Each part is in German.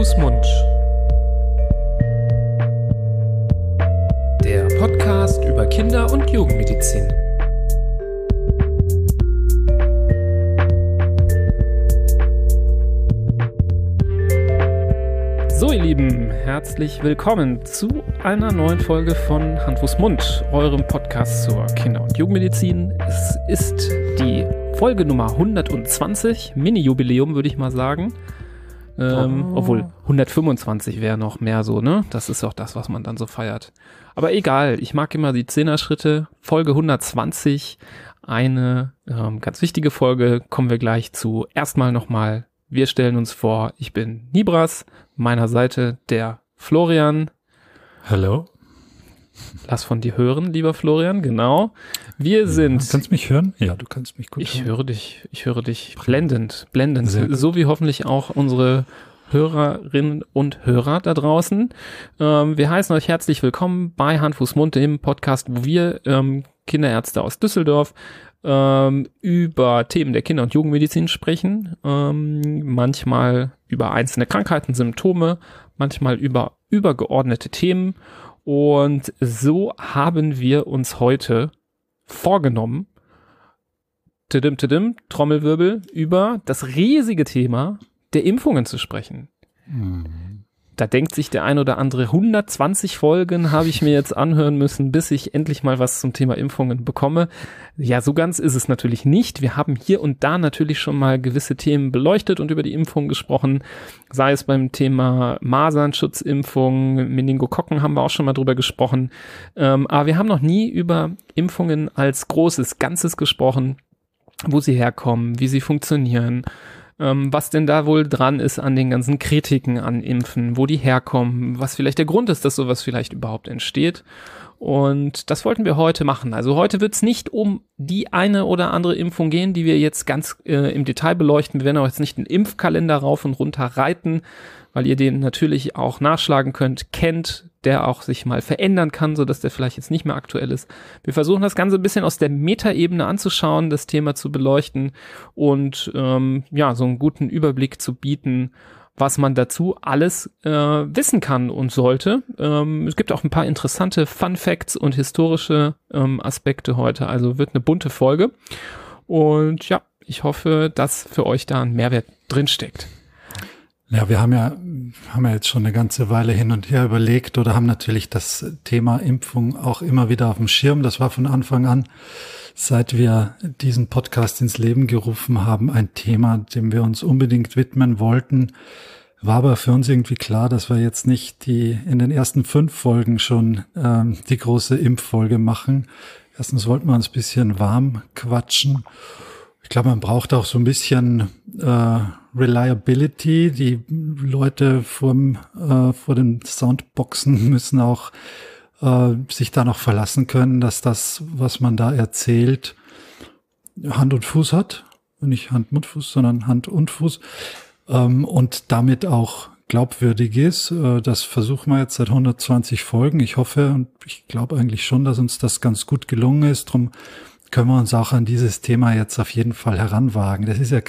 Fuß, Mund. Der Podcast über Kinder- und Jugendmedizin. So ihr Lieben, herzlich willkommen zu einer neuen Folge von Hand, Fuß, Mund, eurem Podcast zur Kinder- und Jugendmedizin. Es ist die Folge Nummer 120, Mini-Jubiläum würde ich mal sagen. Obwohl 125 wäre noch mehr so, ne? Das ist auch das, was man dann so feiert. Aber egal, ich mag immer die 10er-Schritte. Folge 120, eine ganz wichtige Folge, kommen wir gleich zu. Erstmal nochmal, wir stellen uns vor, ich bin Nibras, meiner Seite der Florian. Hallo. Lass von dir hören, lieber Florian, genau. Wir sind... Du kannst mich hören? Ja, du kannst mich gut hören. Ich höre dich blendend. So wie hoffentlich auch unsere Hörerinnen und Hörer da draußen. Wir heißen euch herzlich willkommen bei Hand, Fuß, Mund, dem Podcast, wo wir Kinderärzte aus Düsseldorf über Themen der Kinder- und Jugendmedizin sprechen. Manchmal über einzelne Krankheiten, Symptome, manchmal über übergeordnete Themen. Und so haben wir uns heute vorgenommen, Trommelwirbel, über das riesige Thema der Impfungen zu sprechen. Da denkt sich der ein oder andere, 120 Folgen habe ich mir jetzt anhören müssen, bis ich endlich mal was zum Thema Impfungen bekomme. Ja, so ganz ist es natürlich nicht. Wir haben hier und da natürlich schon mal gewisse Themen beleuchtet und über die Impfung gesprochen, sei es beim Thema Masernschutzimpfung, Meningokokken haben wir auch schon mal drüber gesprochen. Aber wir haben noch nie über Impfungen als großes Ganzes gesprochen, wo sie herkommen, wie sie funktionieren, was denn da wohl dran ist an den ganzen Kritiken an Impfen, wo die herkommen, was vielleicht der Grund ist, dass sowas vielleicht überhaupt entsteht. Und das wollten wir heute machen. Also heute wird es nicht um die eine oder andere Impfung gehen, die wir jetzt ganz im Detail beleuchten. Wir werden auch jetzt nicht einen Impfkalender rauf und runter reiten, weil ihr den natürlich auch nachschlagen könnt, kennt, der auch sich mal verändern kann, sodass der vielleicht jetzt nicht mehr aktuell ist. Wir versuchen das Ganze ein bisschen aus der Metaebene anzuschauen, das Thema zu beleuchten und so einen guten Überblick zu bieten, was man dazu alles wissen kann und sollte. Es gibt auch ein paar interessante Fun Facts und historische Aspekte heute, also wird eine bunte Folge. Und ja, ich hoffe, dass für euch da ein Mehrwert drinsteckt. Ja, wir haben ja jetzt schon eine ganze Weile hin und her überlegt oder haben natürlich das Thema Impfung auch immer wieder auf dem Schirm. Das war von Anfang an, seit wir diesen Podcast ins Leben gerufen haben, ein Thema, dem wir uns unbedingt widmen wollten. War aber für uns irgendwie klar, dass wir jetzt nicht in den ersten 5 Folgen schon die große Impffolge machen. Erstens wollten wir uns ein bisschen warm quatschen. Ich glaube, man braucht auch so ein bisschen Reliability. Die Leute vor den Soundboxen müssen auch sich da noch verlassen können, dass das, was man da erzählt, Hand und Fuß hat. Nicht Hand und Fuß, sondern Hand und Fuß. Und damit auch glaubwürdig ist. Das versuchen wir jetzt seit 120 Folgen. Ich hoffe und ich glaube eigentlich schon, dass uns das ganz gut gelungen ist. Drum können wir uns auch an dieses Thema jetzt auf jeden Fall heranwagen. Das ist ja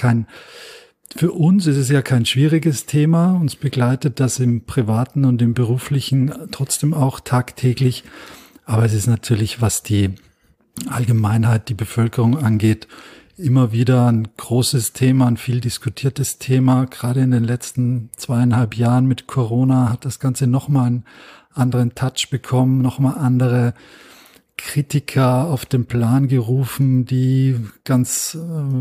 für uns ist es ja kein schwieriges Thema. Uns begleitet das im Privaten und im Beruflichen trotzdem auch tagtäglich. Aber es ist natürlich, was die Allgemeinheit, die Bevölkerung angeht, immer wieder ein großes Thema, ein viel diskutiertes Thema. Gerade in den letzten 2,5 Jahren mit Corona hat das Ganze nochmal einen anderen Touch bekommen, nochmal andere Kritiker auf den Plan gerufen, die ganz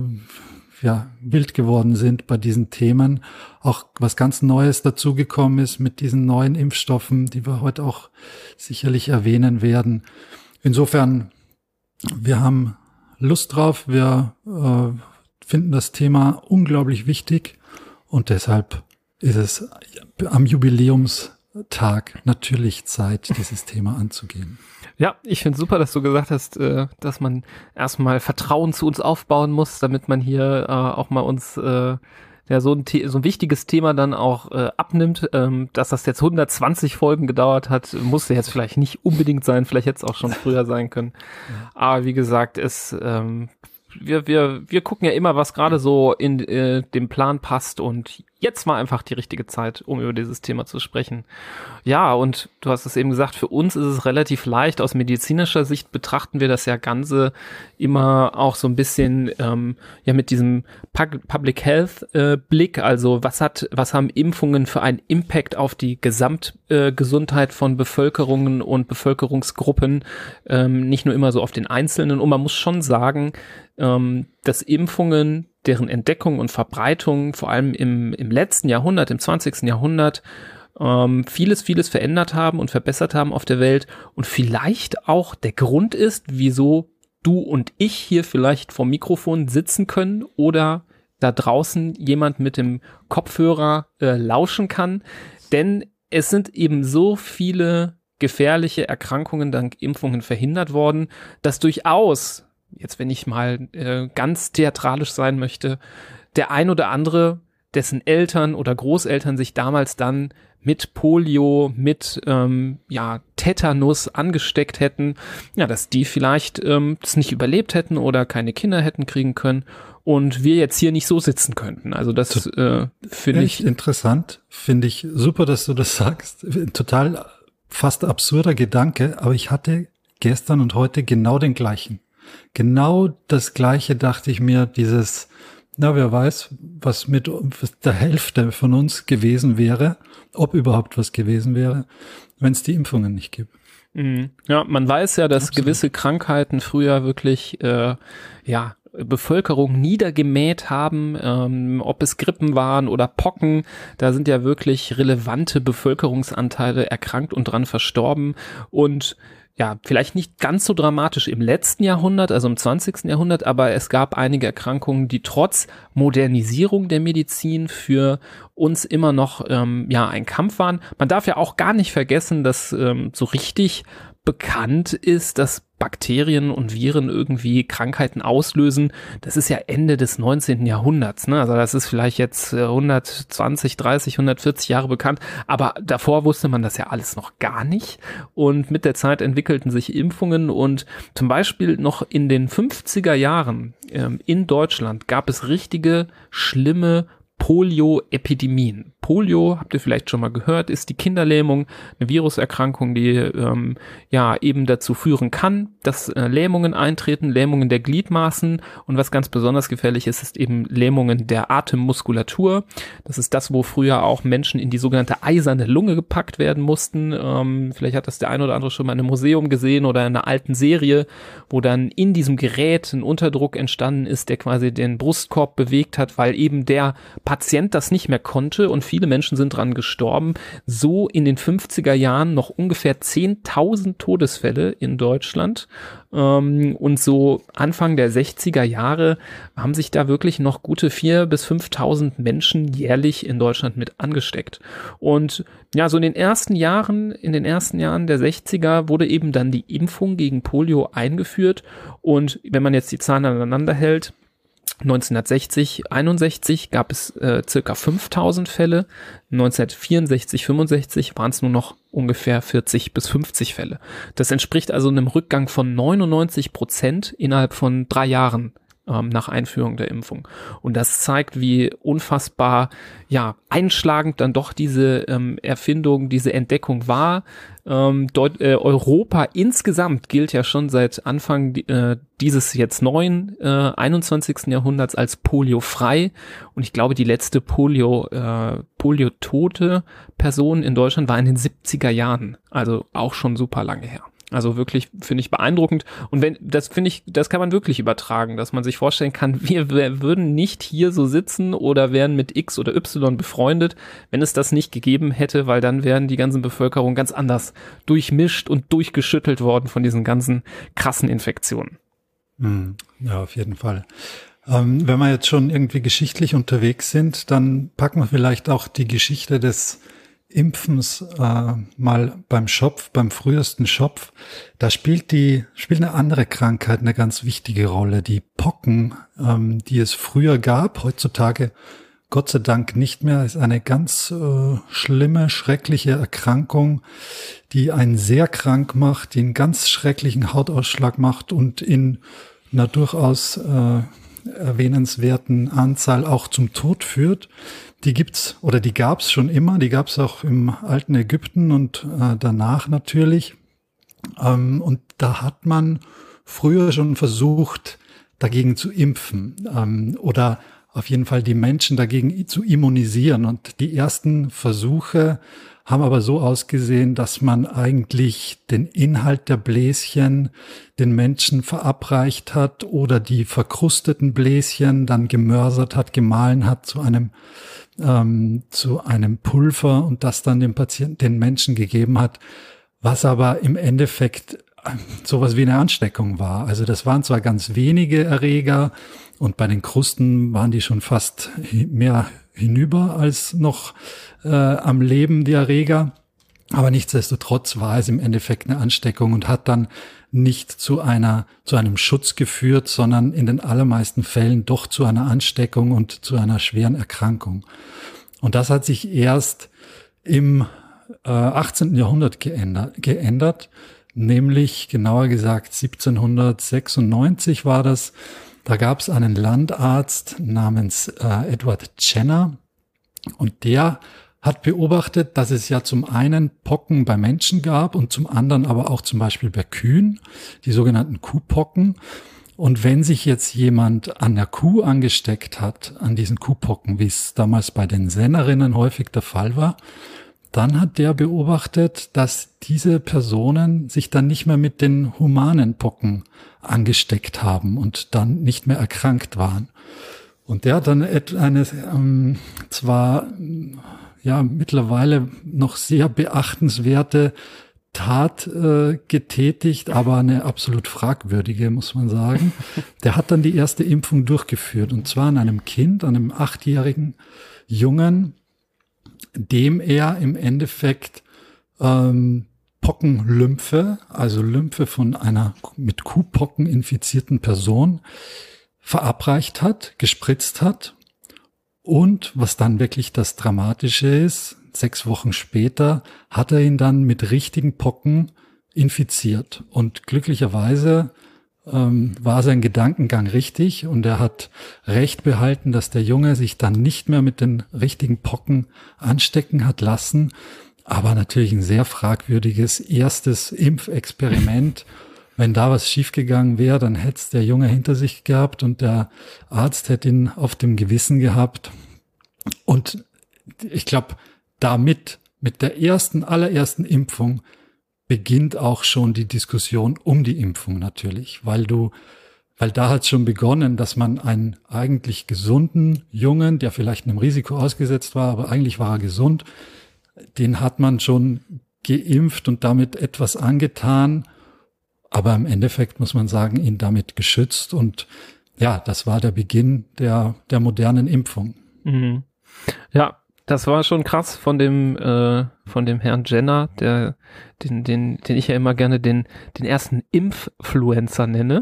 wild geworden sind bei diesen Themen. Auch was ganz Neues dazugekommen ist mit diesen neuen Impfstoffen, die wir heute auch sicherlich erwähnen werden. Insofern, wir haben Lust drauf, wir finden das Thema unglaublich wichtig und deshalb ist es am Jubiläumstag natürlich Zeit, dieses Thema anzugehen. Ja, ich finde super, dass du gesagt hast, dass man erstmal Vertrauen zu uns aufbauen muss, damit man hier auch mal uns so ein wichtiges Thema dann auch abnimmt. Dass das jetzt 120 Folgen gedauert hat, musste jetzt vielleicht nicht unbedingt sein, vielleicht hätte es auch schon früher sein können. Ja. Aber wie gesagt, wir gucken ja immer, was gerade so in den Plan passt und jetzt war einfach die richtige Zeit, um über dieses Thema zu sprechen. Ja, und du hast es eben gesagt, für uns ist es relativ leicht. Aus medizinischer Sicht betrachten wir das ja Ganze immer auch so ein bisschen mit diesem Public Health Blick. Also was haben Impfungen für einen Impact auf die Gesamtgesundheit von Bevölkerungen und Bevölkerungsgruppen, nicht nur immer so auf den Einzelnen. Und man muss schon sagen, dass Impfungen, deren Entdeckung und Verbreitung vor allem im letzten Jahrhundert, im 20. Jahrhundert, vieles verändert haben und verbessert haben auf der Welt und vielleicht auch der Grund ist, wieso du und ich hier vielleicht vor Mikrofon sitzen können oder da draußen jemand mit dem Kopfhörer lauschen kann, denn es sind eben so viele gefährliche Erkrankungen dank Impfungen verhindert worden, dass durchaus, jetzt wenn ich mal ganz theatralisch sein möchte, der ein oder andere, dessen Eltern oder Großeltern sich damals dann mit Polio, mit Tetanus angesteckt hätten, ja, dass die vielleicht das nicht überlebt hätten oder keine Kinder hätten kriegen können und wir jetzt hier nicht so sitzen könnten. Also das finde ich interessant, finde ich super, dass du das sagst. Total fast absurder Gedanke, aber ich hatte gestern und heute genau den gleichen. Genau das Gleiche dachte ich mir, wer weiß, was mit der Hälfte von uns gewesen wäre, ob überhaupt was gewesen wäre, wenn es die Impfungen nicht gibt. Ja, man weiß ja, dass Absolut. gewisse Krankheiten früher wirklich Bevölkerung niedergemäht haben, ob es Grippen waren oder Pocken, da sind ja wirklich relevante Bevölkerungsanteile erkrankt und dran verstorben und ja, vielleicht nicht ganz so dramatisch im letzten Jahrhundert, also im 20. Jahrhundert, aber es gab einige Erkrankungen, die trotz Modernisierung der Medizin für uns immer noch ein Kampf waren. Man darf ja auch gar nicht vergessen, dass so richtig bekannt ist, dass Bakterien und Viren irgendwie Krankheiten auslösen. Das ist ja Ende des 19. Jahrhunderts, ne? Also das ist vielleicht jetzt 120, 30, 140 Jahre bekannt, aber davor wusste man das ja alles noch gar nicht und mit der Zeit entwickelten sich Impfungen und zum Beispiel noch in den 50er Jahren in Deutschland gab es richtige schlimme Polio-Epidemien. Polio, habt ihr vielleicht schon mal gehört, ist die Kinderlähmung, eine Viruserkrankung, die eben dazu führen kann, dass Lähmungen eintreten, Lähmungen der Gliedmaßen und was ganz besonders gefährlich ist, ist eben Lähmungen der Atemmuskulatur. Das ist das, wo früher auch Menschen in die sogenannte eiserne Lunge gepackt werden mussten. Vielleicht hat das der ein oder andere schon mal in einem Museum gesehen oder in einer alten Serie, wo dann in diesem Gerät ein Unterdruck entstanden ist, der quasi den Brustkorb bewegt hat, weil eben der Patient das nicht mehr konnte und viele Menschen sind dran gestorben. So in den 50er Jahren noch ungefähr 10.000 Todesfälle in Deutschland. Und so Anfang der 60er Jahre haben sich da wirklich noch gute 4.000 bis 5.000 Menschen jährlich in Deutschland mit angesteckt. Und ja, so in den ersten Jahren der 60er wurde eben dann die Impfung gegen Polio eingeführt. Und wenn man jetzt die Zahlen aneinander hält, 1960, 61 gab es circa 5.000 Fälle, 1964, 65 waren es nur noch ungefähr 40 bis 50 Fälle. Das entspricht also einem Rückgang von 99% innerhalb von 3 Jahren nach Einführung der Impfung. Und das zeigt, wie unfassbar einschlagend dann doch diese Erfindung, diese Entdeckung war. Europa insgesamt gilt ja schon seit Anfang dieses jetzt neuen 21. Jahrhunderts als poliofrei. Und ich glaube, die letzte poliotote Person in Deutschland war in den 70er Jahren. Also auch schon super lange her. Also wirklich, finde ich, beeindruckend. Und das kann man wirklich übertragen, dass man sich vorstellen kann, wir würden nicht hier so sitzen oder wären mit X oder Y befreundet, wenn es das nicht gegeben hätte, weil dann wären die ganzen Bevölkerung ganz anders durchmischt und durchgeschüttelt worden von diesen ganzen krassen Infektionen. Ja, auf jeden Fall. Wenn wir jetzt schon irgendwie geschichtlich unterwegs sind, dann packen wir vielleicht auch die Geschichte des Impfens mal beim Schopf, beim frühesten Schopf. Da spielt eine andere Krankheit eine ganz wichtige Rolle. Die Pocken, die es früher gab, heutzutage Gott sei Dank nicht mehr, ist eine ganz schlimme, schreckliche Erkrankung, die einen sehr krank macht, die einen ganz schrecklichen Hautausschlag macht und in einer durchaus erwähnenswerten Anzahl auch zum Tod führt. Die gab's schon immer, die gab's auch im alten Ägypten und danach natürlich. Und da hat man früher schon versucht, dagegen zu impfen oder auf jeden Fall die Menschen dagegen zu immunisieren. Und die ersten Versuche haben aber so ausgesehen, dass man eigentlich den Inhalt der Bläschen den Menschen verabreicht hat oder die verkrusteten Bläschen dann gemörsert hat, gemahlen hat zu einem Pulver und das dann den Menschen gegeben hat, was aber im Endeffekt sowas wie eine Ansteckung war. Also das waren zwar ganz wenige Erreger und bei den Krusten waren die schon fast mehr hinüber als noch am Leben die Erreger, aber nichtsdestotrotz war es im Endeffekt eine Ansteckung und hat dann nicht zu einem Schutz geführt, sondern in den allermeisten Fällen doch zu einer Ansteckung und zu einer schweren Erkrankung. Und das hat sich erst im 18. Jahrhundert geändert, nämlich genauer gesagt 1796 war das. Da gab es einen Landarzt namens Edward Jenner und der hat beobachtet, dass es ja zum einen Pocken bei Menschen gab und zum anderen aber auch zum Beispiel bei Kühen, die sogenannten Kuhpocken. Und wenn sich jetzt jemand an der Kuh angesteckt hat, an diesen Kuhpocken, wie es damals bei den Sennerinnen häufig der Fall war, dann hat der beobachtet, dass diese Personen sich dann nicht mehr mit den humanen Pocken angesteckt haben und dann nicht mehr erkrankt waren. Und der hat dann eine zwar ja mittlerweile noch sehr beachtenswerte Tat getätigt, aber eine absolut fragwürdige, muss man sagen. Der hat dann die erste Impfung durchgeführt und zwar an einem Kind, einem 8-jährigen Jungen, dem er im Endeffekt Pockenlymphe, also Lymphe von einer mit Kuhpocken infizierten Person verabreicht hat, gespritzt hat. Und was dann wirklich das Dramatische ist, 6 Wochen später hat er ihn dann mit richtigen Pocken infiziert. Und glücklicherweise war sein Gedankengang richtig und er hat Recht behalten, dass der Junge sich dann nicht mehr mit den richtigen Pocken anstecken hat lassen. Aber natürlich ein sehr fragwürdiges erstes Impfexperiment. Wenn da was schiefgegangen wäre, dann hätte es der Junge hinter sich gehabt und der Arzt hätte ihn auf dem Gewissen gehabt. Und ich glaube, mit der allerersten Impfung beginnt auch schon die Diskussion um die Impfung natürlich, weil da hat es schon begonnen, dass man einen eigentlich gesunden Jungen, der vielleicht einem Risiko ausgesetzt war, aber eigentlich war er gesund, den hat man schon geimpft und damit etwas angetan, aber im Endeffekt muss man sagen, ihn damit geschützt und ja, das war der Beginn der modernen Impfung. Mhm. Ja, das war schon krass von dem Herrn Jenner, den ich ja immer gerne den ersten Impffluencer nenne.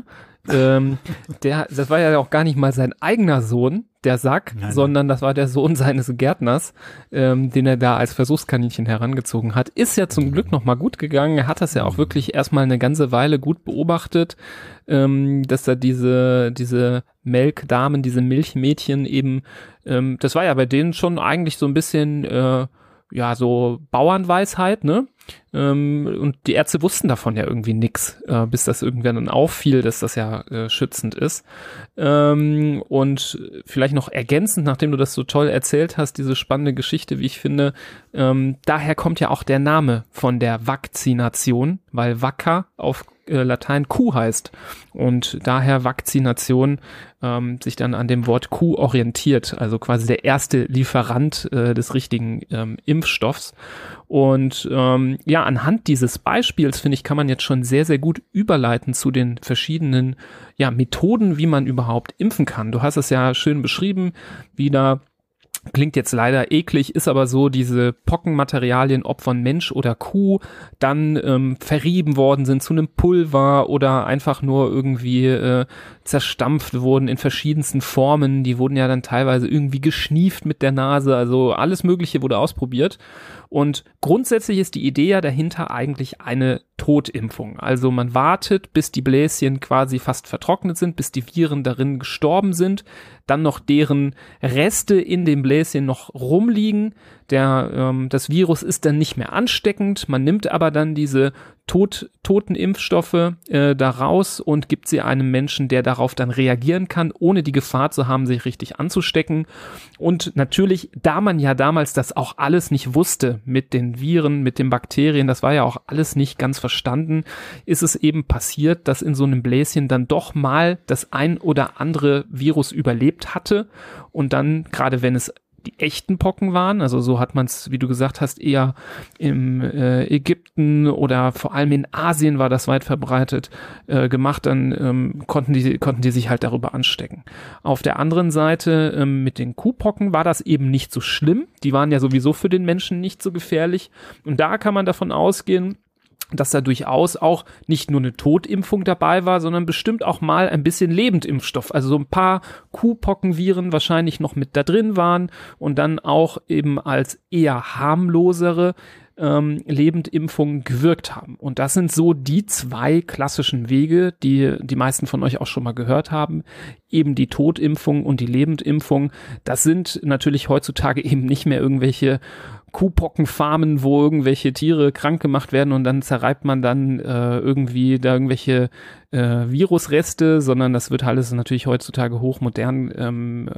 Das war ja auch gar nicht mal sein eigener Sohn, der Sack, sondern das war der Sohn seines Gärtners, den er da als Versuchskaninchen herangezogen hat. Ist ja zum Glück nochmal gut gegangen. Er hat das ja auch wirklich erstmal eine ganze Weile gut beobachtet, dass er diese Melkdamen, diese Milchmädchen eben, das war ja bei denen schon eigentlich so ein bisschen, so Bauernweisheit, ne? Und die Ärzte wussten davon ja irgendwie nix, bis das irgendwann dann auffiel, dass das ja schützend ist. Und vielleicht noch ergänzend, nachdem du das so toll erzählt hast, diese spannende Geschichte, wie ich finde, daher kommt ja auch der Name von der Vakzination, weil Vacca auf Latein Kuh heißt und daher Vakzination sich dann an dem Wort Kuh orientiert, also quasi der erste Lieferant des richtigen Impfstoffs. Und anhand dieses Beispiels, finde ich, kann man jetzt schon sehr, sehr gut überleiten zu den verschiedenen Methoden, wie man überhaupt impfen kann. Du hast es ja schön beschrieben, wie da Klingt jetzt leider eklig, ist aber so, diese Pockenmaterialien, ob von Mensch oder Kuh, dann verrieben worden sind zu einem Pulver oder einfach nur irgendwie zerstampft wurden in verschiedensten Formen. Die wurden ja dann teilweise irgendwie geschnieft mit der Nase, also alles Mögliche wurde ausprobiert. Und grundsätzlich ist die Idee ja dahinter eigentlich eine Totimpfung. Also man wartet, bis die Bläschen quasi fast vertrocknet sind, bis die Viren darin gestorben sind, dann noch deren Reste in dem Bläschen noch rumliegen. Das Virus ist dann nicht mehr ansteckend. Man nimmt aber dann diese toten Impfstoffe da raus und gibt sie einem Menschen, der darauf dann reagieren kann, ohne die Gefahr zu haben, sich richtig anzustecken. Und natürlich, da man ja damals das auch alles nicht wusste mit den Viren, mit den Bakterien, das war ja auch alles nicht ganz verstanden, ist es eben passiert, dass in so einem Bläschen dann doch mal das ein oder andere Virus überlebt hatte und dann, gerade wenn es die echten Pocken waren, also so hat man es, wie du gesagt hast, eher im Ägypten oder vor allem in Asien war das weit verbreitet gemacht, dann konnten die sich halt darüber anstecken. Auf der anderen Seite mit den Kuhpocken war das eben nicht so schlimm, die waren ja sowieso für den Menschen nicht so gefährlich und da kann man davon ausgehen, dass da durchaus auch nicht nur eine Totimpfung dabei war, sondern bestimmt auch mal ein bisschen Lebendimpfstoff. Also so ein paar Kuhpockenviren wahrscheinlich noch mit da drin waren und dann auch eben als eher harmlosere Lebendimpfungen gewirkt haben. Und das sind so die zwei klassischen Wege, die die meisten von euch auch schon mal gehört haben. Eben die Totimpfung und die Lebendimpfung. Das sind natürlich heutzutage eben nicht mehr irgendwelche Kuhpockenfarmen, wo irgendwelche Tiere krank gemacht werden und dann zerreibt man dann irgendwie da irgendwelche Virusreste, sondern das wird alles natürlich heutzutage hochmodern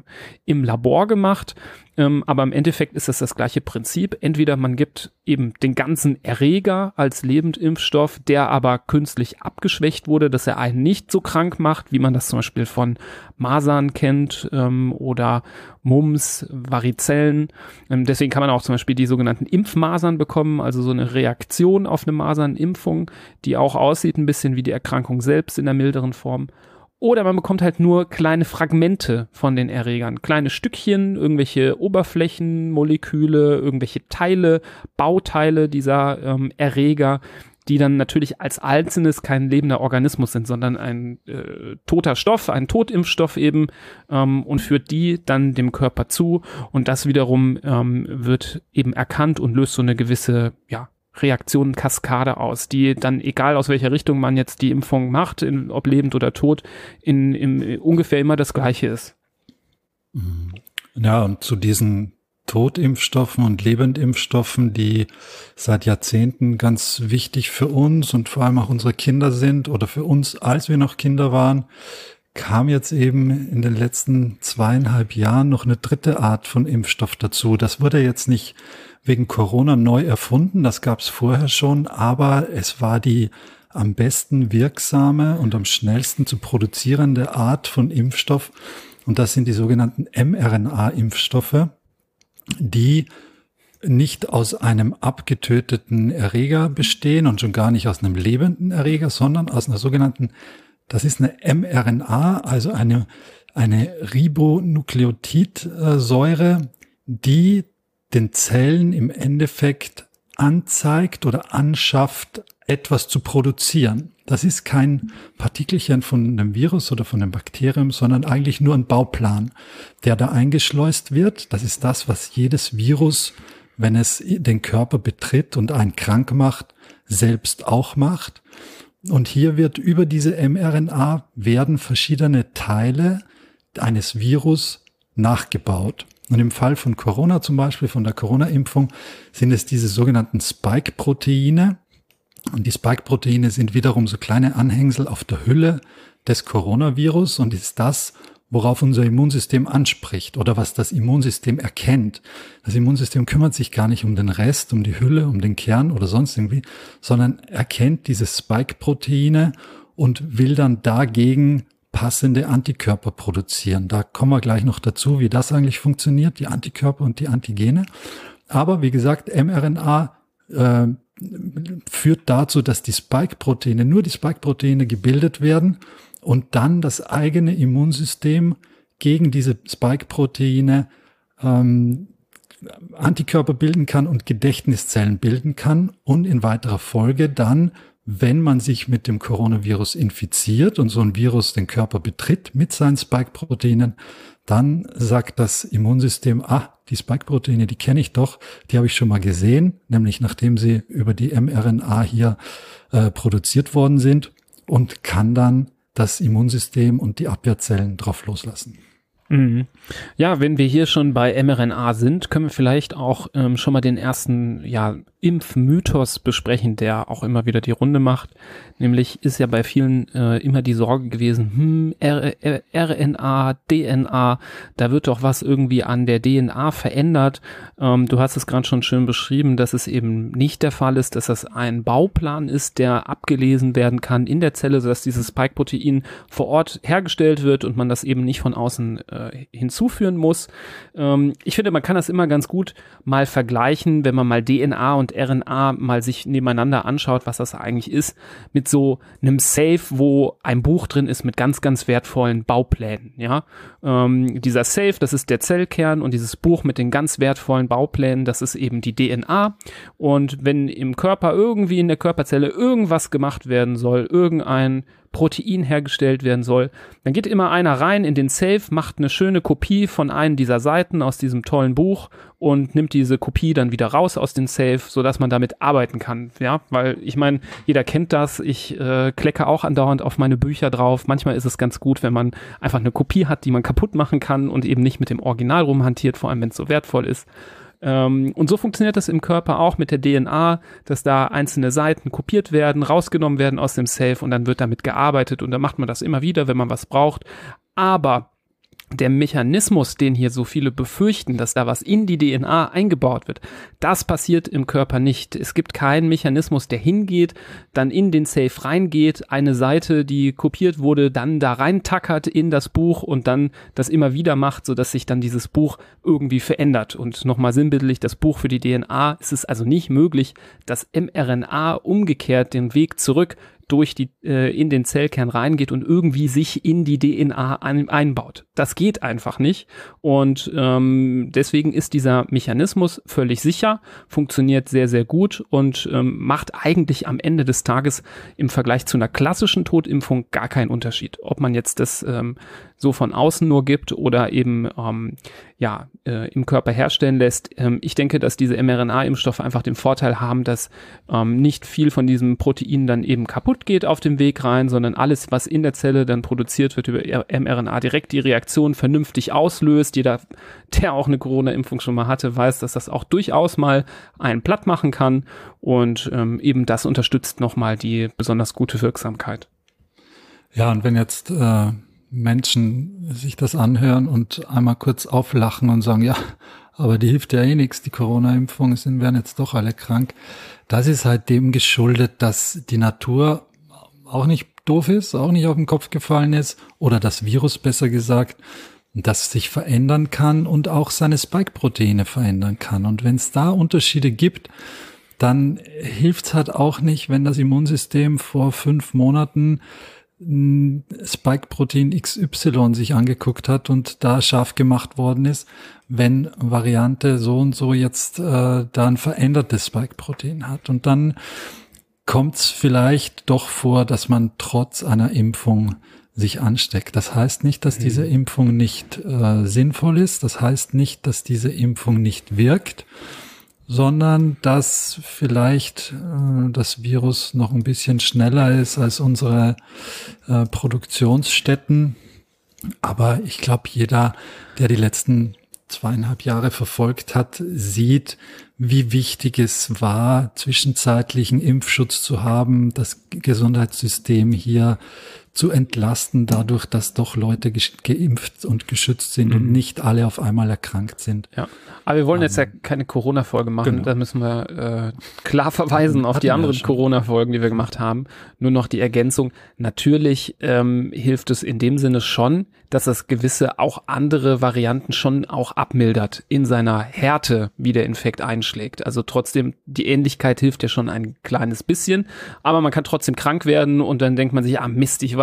im Labor gemacht. Aber im Endeffekt ist das gleiche Prinzip. Entweder man gibt eben den ganzen Erreger als Lebendimpfstoff, der aber künstlich abgeschwächt wurde, dass er einen nicht so krank macht, wie man das zum Beispiel von Masern kennt oder Mumps, Varizellen. Deswegen kann man auch zum Beispiel die sogenannten Impfmasern bekommen, also so eine Reaktion auf eine Masernimpfung, die auch aussieht ein bisschen wie die Erkrankung selbst in der milderen Form. Oder man bekommt halt nur kleine Fragmente von den Erregern, kleine Stückchen, irgendwelche Oberflächenmoleküle, irgendwelche Teile, Bauteile dieser Erreger, die dann natürlich als Einzelnes kein lebender Organismus sind, sondern ein toter Stoff, ein Totimpfstoff eben und führt die dann dem Körper zu und das wiederum wird eben erkannt und löst so eine gewisse, Reaktion, Kaskade aus, die dann, egal aus welcher Richtung man jetzt die Impfung macht, ob lebend oder tot, in ungefähr immer das Gleiche ist. Ja, und zu diesen Totimpfstoffen und Lebendimpfstoffen, die seit Jahrzehnten ganz wichtig für uns und vor allem auch unsere Kinder sind oder für uns, als wir noch Kinder waren, kam jetzt eben in den letzten 2,5 Jahren noch eine dritte Art von Impfstoff dazu. Das wurde jetzt nicht wegen Corona neu erfunden, das gab es vorher schon, aber es war die am besten wirksame und am schnellsten zu produzierende Art von Impfstoff. Und das sind die sogenannten mRNA-Impfstoffe, die nicht aus einem abgetöteten Erreger bestehen und schon gar nicht aus einem lebenden Erreger, sondern aus einer sogenannten, das ist eine mRNA, also eine Ribonukleotidsäure, die den Zellen im Endeffekt anzeigt oder anschafft, etwas zu produzieren. Das ist kein Partikelchen von einem Virus oder von einem Bakterium, sondern eigentlich nur ein Bauplan, der da eingeschleust wird. Das ist das, was jedes Virus, wenn es den Körper betritt und einen krank macht, selbst auch macht. Und hier wird über diese mRNA werden verschiedene Teile eines Virus nachgebaut. Und im Fall von Corona zum Beispiel, von der Corona-Impfung, sind es diese sogenannten Spike-Proteine. Und die Spike-Proteine sind wiederum so kleine Anhängsel auf der Hülle des Coronavirus und ist das, worauf unser Immunsystem anspricht oder was das Immunsystem erkennt. Das Immunsystem kümmert sich gar nicht um den Rest, um die Hülle, um den Kern oder sonst irgendwie, sondern erkennt diese Spike-Proteine und will dann dagegen passende Antikörper produzieren. Da kommen wir gleich noch dazu, wie das eigentlich funktioniert, die Antikörper und die Antigene. Aber wie gesagt, mRNA führt dazu, dass die Spike-Proteine, nur die Spike-Proteine gebildet werden und dann das eigene Immunsystem gegen diese Spike-Proteine Antikörper bilden kann und Gedächtniszellen bilden kann und in weiterer Folge dann, wenn man sich mit dem Coronavirus infiziert und so ein Virus den Körper betritt mit seinen Spike-Proteinen, dann sagt das Immunsystem, die Spike-Proteine, die kenne ich doch, die habe ich schon mal gesehen, nämlich nachdem sie über die mRNA hier produziert worden sind, und kann dann das Immunsystem und die Abwehrzellen drauf loslassen. Mhm. Ja, wenn wir hier schon bei mRNA sind, können wir vielleicht auch schon mal den ersten Impfmythos besprechen, der auch immer wieder die Runde macht. Nämlich ist ja bei vielen immer die Sorge gewesen, RNA, DNA, da wird doch was irgendwie an der DNA verändert. Du hast es gerade schon schön beschrieben, dass es eben nicht der Fall ist, dass das ein Bauplan ist, der abgelesen werden kann in der Zelle, sodass dieses Spike-Protein vor Ort hergestellt wird und man das eben nicht von außen hinzuführen muss. Ich finde, man kann das immer ganz gut mal vergleichen, wenn man mal DNA und RNA mal sich nebeneinander anschaut, was das eigentlich ist, mit so einem Safe, wo ein Buch drin ist mit ganz, ganz wertvollen Bauplänen. Ja, dieser Safe, das ist der Zellkern, und dieses Buch mit den ganz wertvollen Bauplänen, das ist eben die DNA. Und wenn im Körper irgendwie in der Körperzelle irgendwas gemacht werden soll, irgendein Protein hergestellt werden soll, dann geht immer einer rein in den Safe, macht eine schöne Kopie von einem dieser Seiten aus diesem tollen Buch und nimmt diese Kopie dann wieder raus aus dem Safe, sodass man damit arbeiten kann. Ja, weil ich meine, jeder kennt das, ich klecke auch andauernd auf meine Bücher drauf. Manchmal ist es ganz gut, wenn man einfach eine Kopie hat, die man kaputt machen kann und eben nicht mit dem Original rumhantiert, vor allem wenn es so wertvoll ist. Und so funktioniert das im Körper auch mit der DNA, dass da einzelne Seiten kopiert werden, rausgenommen werden aus dem Safe und dann wird damit gearbeitet, und dann macht man das immer wieder, wenn man was braucht. Aber der Mechanismus, den hier so viele befürchten, dass da was in die DNA eingebaut wird, das passiert im Körper nicht. Es gibt keinen Mechanismus, der hingeht, dann in den Safe reingeht, eine Seite, die kopiert wurde, dann da reintackert in das Buch und dann das immer wieder macht, sodass sich dann dieses Buch irgendwie verändert. Und nochmal sinnbildlich, das Buch für die DNA, ist es also nicht möglich, dass mRNA umgekehrt den Weg zurück durch die in den Zellkern reingeht und irgendwie sich in die DNA einbaut. Das geht einfach nicht, und deswegen ist dieser Mechanismus völlig sicher, funktioniert sehr, sehr gut und macht eigentlich am Ende des Tages im Vergleich zu einer klassischen Totimpfung gar keinen Unterschied. Ob man jetzt das so von außen nur gibt oder eben im Körper herstellen lässt. Ich denke, dass diese mRNA-Impfstoffe einfach den Vorteil haben, dass nicht viel von diesem Protein dann eben kaputt geht auf dem Weg rein, sondern alles, was in der Zelle dann produziert wird über mRNA, direkt die Reaktion vernünftig auslöst. Jeder, der auch eine Corona-Impfung schon mal hatte, weiß, dass das auch durchaus mal einen platt machen kann, und eben das unterstützt nochmal die besonders gute Wirksamkeit. Ja, und wenn jetzt Menschen sich das anhören und einmal kurz auflachen und sagen, ja, aber die hilft ja eh nichts, die Corona-Impfung, werden jetzt doch alle krank. Das ist halt dem geschuldet, dass die Natur auch nicht doof ist, auch nicht auf den Kopf gefallen ist, oder das Virus besser gesagt, das sich verändern kann und auch seine Spike-Proteine verändern kann. Und wenn es da Unterschiede gibt, dann hilft es halt auch nicht, wenn das Immunsystem vor 5 Monaten Spike-Protein XY sich angeguckt hat und da scharf gemacht worden ist, wenn Variante so und so jetzt da ein verändertes Spike-Protein hat. Und dann kommt es vielleicht doch vor, dass man trotz einer Impfung sich ansteckt. Das heißt nicht, dass diese Impfung nicht sinnvoll ist. Das heißt nicht, dass diese Impfung nicht wirkt, sondern dass vielleicht das Virus noch ein bisschen schneller ist als unsere Produktionsstätten. Aber ich glaube, jeder, der die letzten 2,5 Jahre verfolgt hat, sieht, wie wichtig es war, zwischenzeitlichen Impfschutz zu haben, das Gesundheitssystem hier zu entlasten, dadurch, dass doch Leute geimpft und geschützt sind und nicht alle auf einmal erkrankt sind. Ja, aber wir wollen jetzt ja keine Corona-Folge machen, genau. Da müssen wir klar verweisen auf die anderen Corona-Folgen, die wir gemacht haben. Nur noch die Ergänzung, natürlich hilft es in dem Sinne schon, dass das gewisse auch andere Varianten schon auch abmildert in seiner Härte, wie der Infekt einschlägt. Also trotzdem, die Ähnlichkeit hilft ja schon ein kleines bisschen, aber man kann trotzdem krank werden und dann denkt man sich, Mist, ich war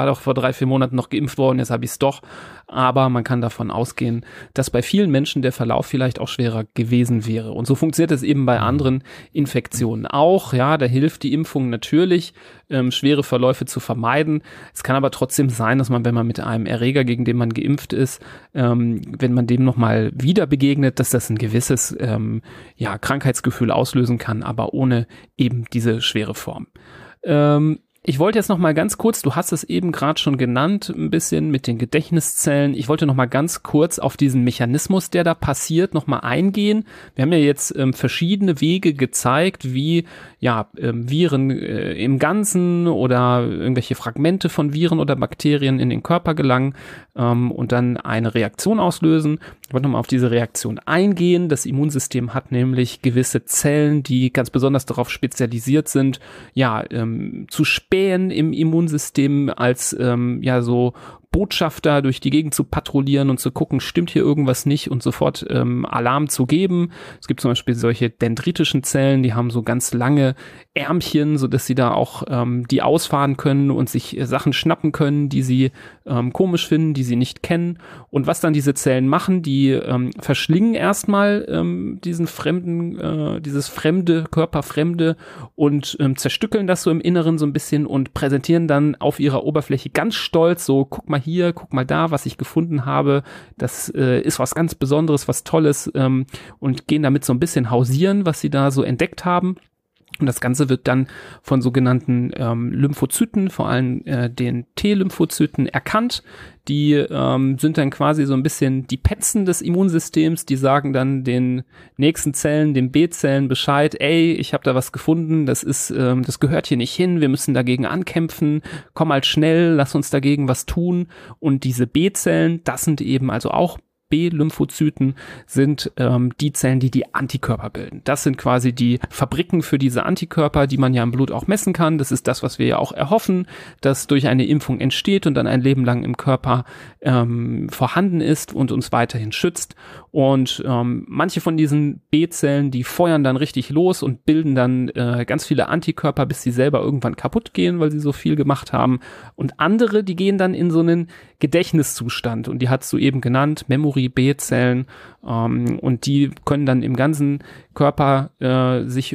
war doch vor 3-4 Monaten noch geimpft worden, jetzt habe ich es doch. Aber man kann davon ausgehen, dass bei vielen Menschen der Verlauf vielleicht auch schwerer gewesen wäre. Und so funktioniert es eben bei anderen Infektionen auch. Ja, da hilft die Impfung natürlich, schwere Verläufe zu vermeiden. Es kann aber trotzdem sein, dass man, wenn man mit einem Erreger, gegen den man geimpft ist, wenn man dem nochmal wieder begegnet, dass das ein gewisses Krankheitsgefühl auslösen kann, aber ohne eben diese schwere Form. Ich wollte jetzt noch mal ganz kurz, du hast es eben gerade schon genannt, ein bisschen mit den Gedächtniszellen. Ich wollte noch mal ganz kurz auf diesen Mechanismus, der da passiert, noch mal eingehen. Wir haben ja jetzt verschiedene Wege gezeigt, wie Viren im Ganzen oder irgendwelche Fragmente von Viren oder Bakterien in den Körper gelangen und dann eine Reaktion auslösen. Ich wollte noch mal auf diese Reaktion eingehen. Das Immunsystem hat nämlich gewisse Zellen, die ganz besonders darauf spezialisiert sind, zu spähen im Immunsystem als so Botschafter durch die Gegend zu patrouillieren und zu gucken, stimmt hier irgendwas nicht und sofort Alarm zu geben. Es gibt zum Beispiel solche dendritischen Zellen, die haben so ganz lange Ärmchen, so dass sie da auch die ausfahren können und sich Sachen schnappen können, die sie komisch finden, die sie nicht kennen. Und was dann diese Zellen machen, die verschlingen erstmal dieses fremde, Körperfremde und zerstückeln das so im Inneren so ein bisschen und präsentieren dann auf ihrer Oberfläche ganz stolz so, guck mal hier, guck mal da, was ich gefunden habe. Das ist was ganz Besonderes, was Tolles und gehen damit so ein bisschen hausieren, was sie da so entdeckt haben. Und das Ganze wird dann von sogenannten Lymphozyten, vor allem den T-Lymphozyten, erkannt. Die sind dann quasi so ein bisschen die Petzen des Immunsystems, die sagen dann den nächsten Zellen, den B-Zellen Bescheid, ey, ich habe da was gefunden, das gehört hier nicht hin, wir müssen dagegen ankämpfen, komm mal schnell, lass uns dagegen was tun. Und diese B-Zellen, das sind eben also auch B-Lymphozyten, sind die Zellen, die die Antikörper bilden. Das sind quasi die Fabriken für diese Antikörper, die man ja im Blut auch messen kann. Das ist das, was wir ja auch erhoffen, dass durch eine Impfung entsteht und dann ein Leben lang im Körper vorhanden ist und uns weiterhin schützt. Und manche von diesen B-Zellen, die feuern dann richtig los und bilden dann ganz viele Antikörper, bis sie selber irgendwann kaputt gehen, weil sie so viel gemacht haben. Und andere, die gehen dann in so einen Gedächtniszustand. Und die hast du eben genannt, Memory-B-Zellen. Und die können dann im ganzen Körper sich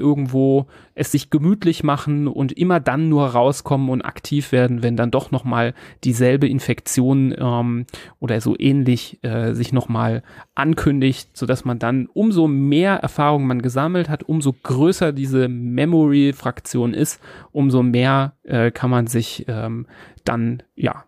gemütlich machen und immer dann nur rauskommen und aktiv werden, wenn dann doch nochmal dieselbe Infektion oder so ähnlich sich nochmal ankündigt, sodass man dann, umso mehr Erfahrung man gesammelt hat, umso größer diese Memory-Fraktion ist, umso mehr kann man sich dann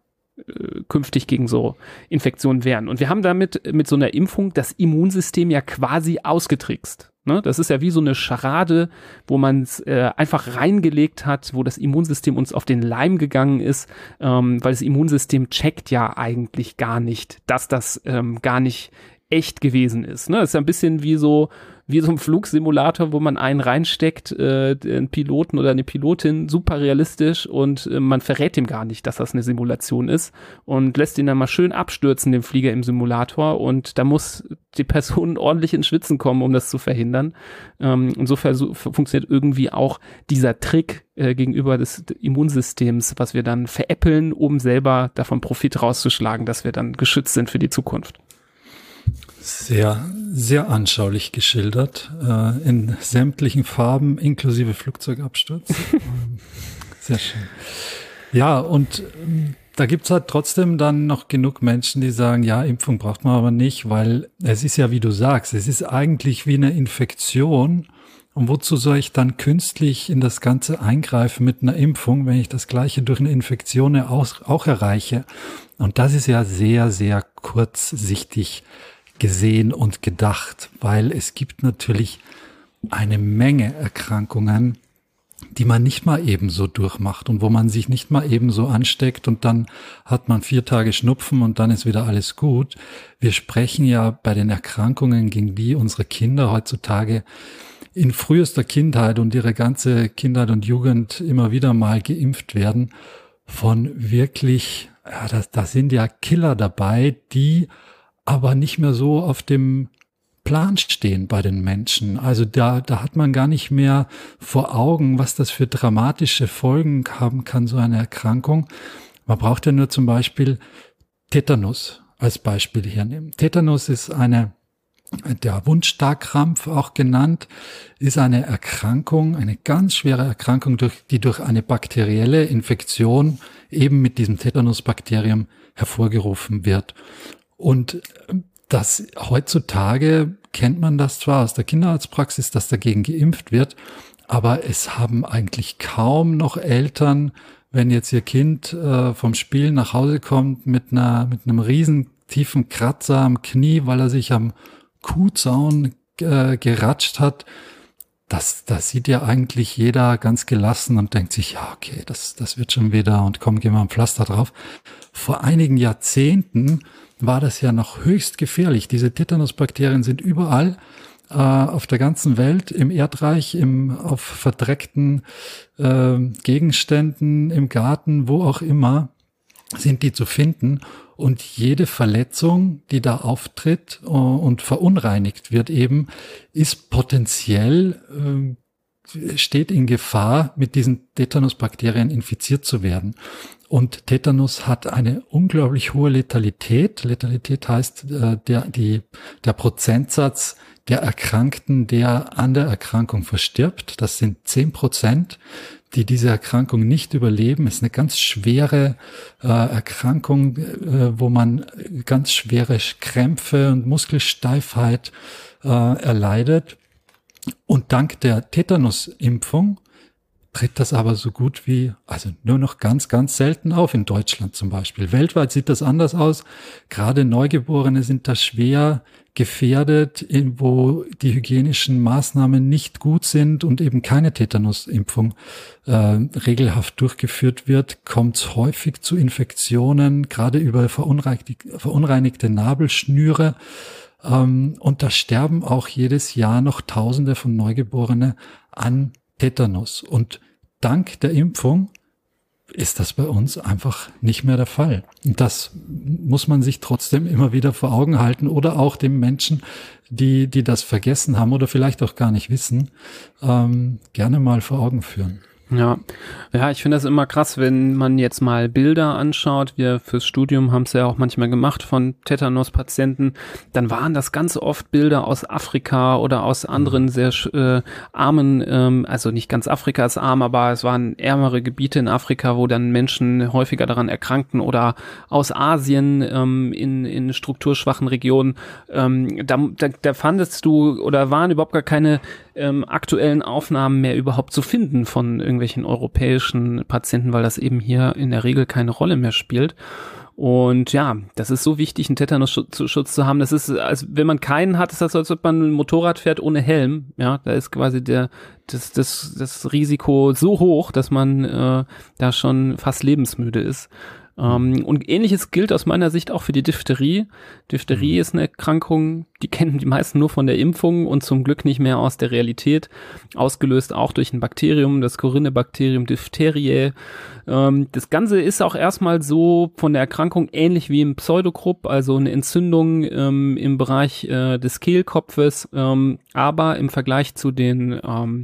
künftig gegen so Infektionen wehren. Und wir haben damit mit so einer Impfung das Immunsystem ja quasi ausgetrickst. Ne? Das ist ja wie so eine Scharade, wo man es einfach reingelegt hat, wo das Immunsystem uns auf den Leim gegangen ist, weil das Immunsystem checkt ja eigentlich gar nicht, dass das gar nicht echt gewesen ist. Ne? Das ist ja ein bisschen wie so ein Flugsimulator, wo man einen reinsteckt, einen Piloten oder eine Pilotin, super realistisch, und man verrät ihm gar nicht, dass das eine Simulation ist und lässt ihn dann mal schön abstürzen, den Flieger im Simulator, und da muss die Person ordentlich ins Schwitzen kommen, um das zu verhindern. Und so funktioniert irgendwie auch dieser Trick gegenüber des Immunsystems, was wir dann veräppeln, um selber davon Profit rauszuschlagen, dass wir dann geschützt sind für die Zukunft. Sehr, sehr anschaulich geschildert, in sämtlichen Farben, inklusive Flugzeugabsturz. Sehr schön. Ja, und da gibt's halt trotzdem dann noch genug Menschen, die sagen, ja, Impfung braucht man aber nicht, weil es ist ja, wie du sagst, es ist eigentlich wie eine Infektion. Und wozu soll ich dann künstlich in das Ganze eingreifen mit einer Impfung, wenn ich das Gleiche durch eine Infektion auch erreiche? Und das ist ja sehr, sehr kurzsichtig gesehen und gedacht, weil es gibt natürlich eine Menge Erkrankungen, die man nicht mal ebenso durchmacht und wo man sich nicht mal ebenso ansteckt und dann hat man 4 Tage Schnupfen und dann ist wieder alles gut. Wir sprechen ja bei den Erkrankungen, gegen die unsere Kinder heutzutage in frühester Kindheit und ihre ganze Kindheit und Jugend immer wieder mal geimpft werden, von wirklich, da sind ja Killer dabei, die aber nicht mehr so auf dem Plan stehen bei den Menschen. Also da hat man gar nicht mehr vor Augen, was das für dramatische Folgen haben kann, so eine Erkrankung. Man braucht ja nur zum Beispiel Tetanus als Beispiel hernehmen. Tetanus ist der Wundstarkrampf auch genannt, ist eine Erkrankung, eine ganz schwere Erkrankung, die durch eine bakterielle Infektion eben mit diesem Tetanusbakterium hervorgerufen wird. Und das heutzutage kennt man das zwar aus der Kinderarztpraxis, dass dagegen geimpft wird, aber es haben eigentlich kaum noch Eltern, wenn jetzt ihr Kind vom Spielen nach Hause kommt mit einem riesen tiefen Kratzer am Knie, weil er sich am Kuhzaun geratscht hat, das sieht ja eigentlich jeder ganz gelassen und denkt sich, ja, okay, das wird schon wieder und komm, gehen wir ein Pflaster drauf. Vor einigen Jahrzehnten war das ja noch höchst gefährlich. Diese Tetanusbakterien sind überall auf der ganzen Welt, im Erdreich, auf verdreckten Gegenständen, im Garten, wo auch immer, sind die zu finden. Und jede Verletzung, die da auftritt und verunreinigt wird eben, ist potenziell, steht in Gefahr, mit diesen Tetanusbakterien infiziert zu werden. Und Tetanus hat eine unglaublich hohe Letalität. Letalität heißt der Prozentsatz der Erkrankten, der an der Erkrankung verstirbt. Das sind 10%, die diese Erkrankung nicht überleben. Es ist eine ganz schwere Erkrankung, wo man ganz schwere Krämpfe und Muskelsteifheit erleidet. Und dank der Tetanusimpfung tritt das aber so gut wie, also nur noch ganz, ganz selten auf, in Deutschland zum Beispiel. Weltweit sieht das anders aus. Gerade Neugeborene sind da schwer gefährdet, wo die hygienischen Maßnahmen nicht gut sind und eben keine Tetanusimpfung regelhaft durchgeführt wird, kommt es häufig zu Infektionen, gerade über verunreinigte Nabelschnüre. Und da sterben auch jedes Jahr noch Tausende von Neugeborene an Tetanus. Und dank der Impfung ist das bei uns einfach nicht mehr der Fall. Und das muss man sich trotzdem immer wieder vor Augen halten oder auch den Menschen, die das vergessen haben oder vielleicht auch gar nicht wissen, gerne mal vor Augen führen. Ja, ich finde das immer krass, wenn man jetzt mal Bilder anschaut. Wir fürs Studium haben es ja auch manchmal gemacht von Tetanus-Patienten. Dann waren das ganz oft Bilder aus Afrika oder aus anderen sehr armen, also nicht ganz Afrika ist arm, aber es waren ärmere Gebiete in Afrika, wo dann Menschen häufiger daran erkrankten oder aus Asien in strukturschwachen Regionen. Da fandest du oder waren überhaupt gar keine aktuellen Aufnahmen mehr überhaupt zu finden von irgendwelchen europäischen Patienten, weil das eben hier in der Regel keine Rolle mehr spielt. Und ja, das ist so wichtig, einen Tetanusschutz zu haben. Das ist, als wenn man keinen hat, ist das, als ob man ein Motorrad fährt ohne Helm. Ja, da ist quasi das Risiko so hoch, dass man da schon fast lebensmüde ist. Und Ähnliches gilt aus meiner Sicht auch für die Diphtherie. Diphtherie ist eine Erkrankung, die kennen die meisten nur von der Impfung und zum Glück nicht mehr aus der Realität, ausgelöst auch durch ein Bakterium, das Corynebacterium diphtheriae. Das Ganze ist auch erstmal so von der Erkrankung ähnlich wie im Pseudokrupp, also eine Entzündung im Bereich des Kehlkopfes, aber im Vergleich zu den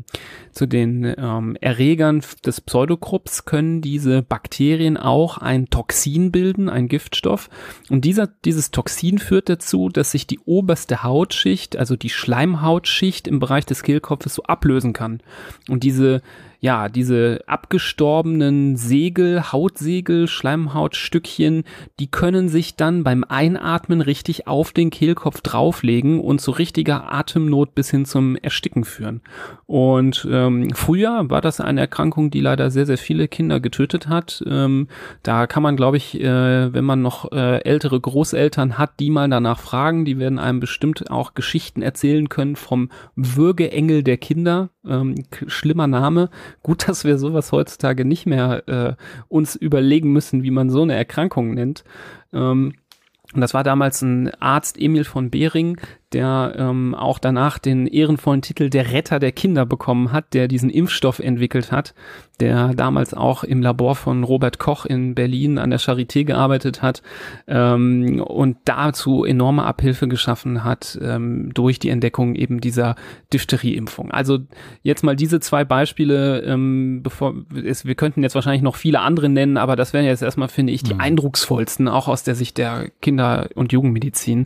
Erregern des Pseudokrupps können diese Bakterien auch ein Toxin bilden, ein Giftstoff. Und dieses Toxin führt dazu, dass sich die oberste Hautschicht, also die Schleimhautschicht im Bereich des Kehlkopfes so ablösen kann. Und diese abgestorbenen Hautsegel, Schleimhautstückchen, die können sich dann beim Einatmen richtig auf den Kehlkopf drauflegen und zu richtiger Atemnot bis hin zum Ersticken führen. Und früher war das eine Erkrankung, die leider sehr, sehr viele Kinder getötet hat. Da kann man, glaube ich, wenn man noch ältere Großeltern hat, die mal danach fragen, die werden einem bestimmt auch Geschichten erzählen können vom Würgeengel der Kinder. Schlimmer Name. Gut, dass wir sowas heutzutage nicht mehr uns überlegen müssen, wie man so eine Erkrankung nennt. Und das war damals ein Arzt, Emil von Behring, der auch danach den ehrenvollen Titel der Retter der Kinder bekommen hat, der diesen Impfstoff entwickelt hat, der damals auch im Labor von Robert Koch in Berlin an der Charité gearbeitet hat und dazu enorme Abhilfe geschaffen hat durch die Entdeckung eben dieser Diphtherieimpfung. Also jetzt mal diese zwei Beispiele, wir könnten jetzt wahrscheinlich noch viele andere nennen, aber das wären jetzt erstmal, finde ich, die eindrucksvollsten, auch aus der Sicht der Kinder- und Jugendmedizin,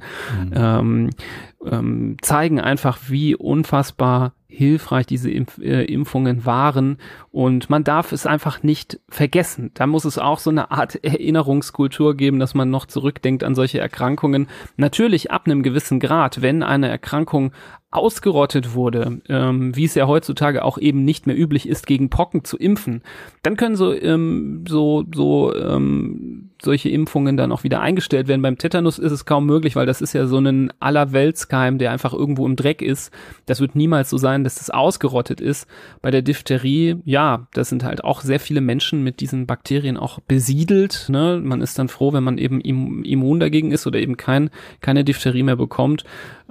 zeigen einfach, wie unfassbar hilfreich diese Impfungen waren, und man darf es einfach nicht vergessen. Da muss es auch so eine Art Erinnerungskultur geben, dass man noch zurückdenkt an solche Erkrankungen. Natürlich ab einem gewissen Grad, wenn eine Erkrankung ausgerottet wurde, wie es ja heutzutage auch eben nicht mehr üblich ist, gegen Pocken zu impfen, dann können solche Impfungen dann auch wieder eingestellt werden. Beim Tetanus ist es kaum möglich, weil das ist ja so ein Allerweltskeim, der einfach irgendwo im Dreck ist. Das wird niemals so sein, dass das ausgerottet ist. Bei der Diphtherie, ja, das sind halt auch sehr viele Menschen mit diesen Bakterien auch besiedelt, ne? Man ist dann froh, wenn man eben immun dagegen ist oder eben keine Diphtherie mehr bekommt.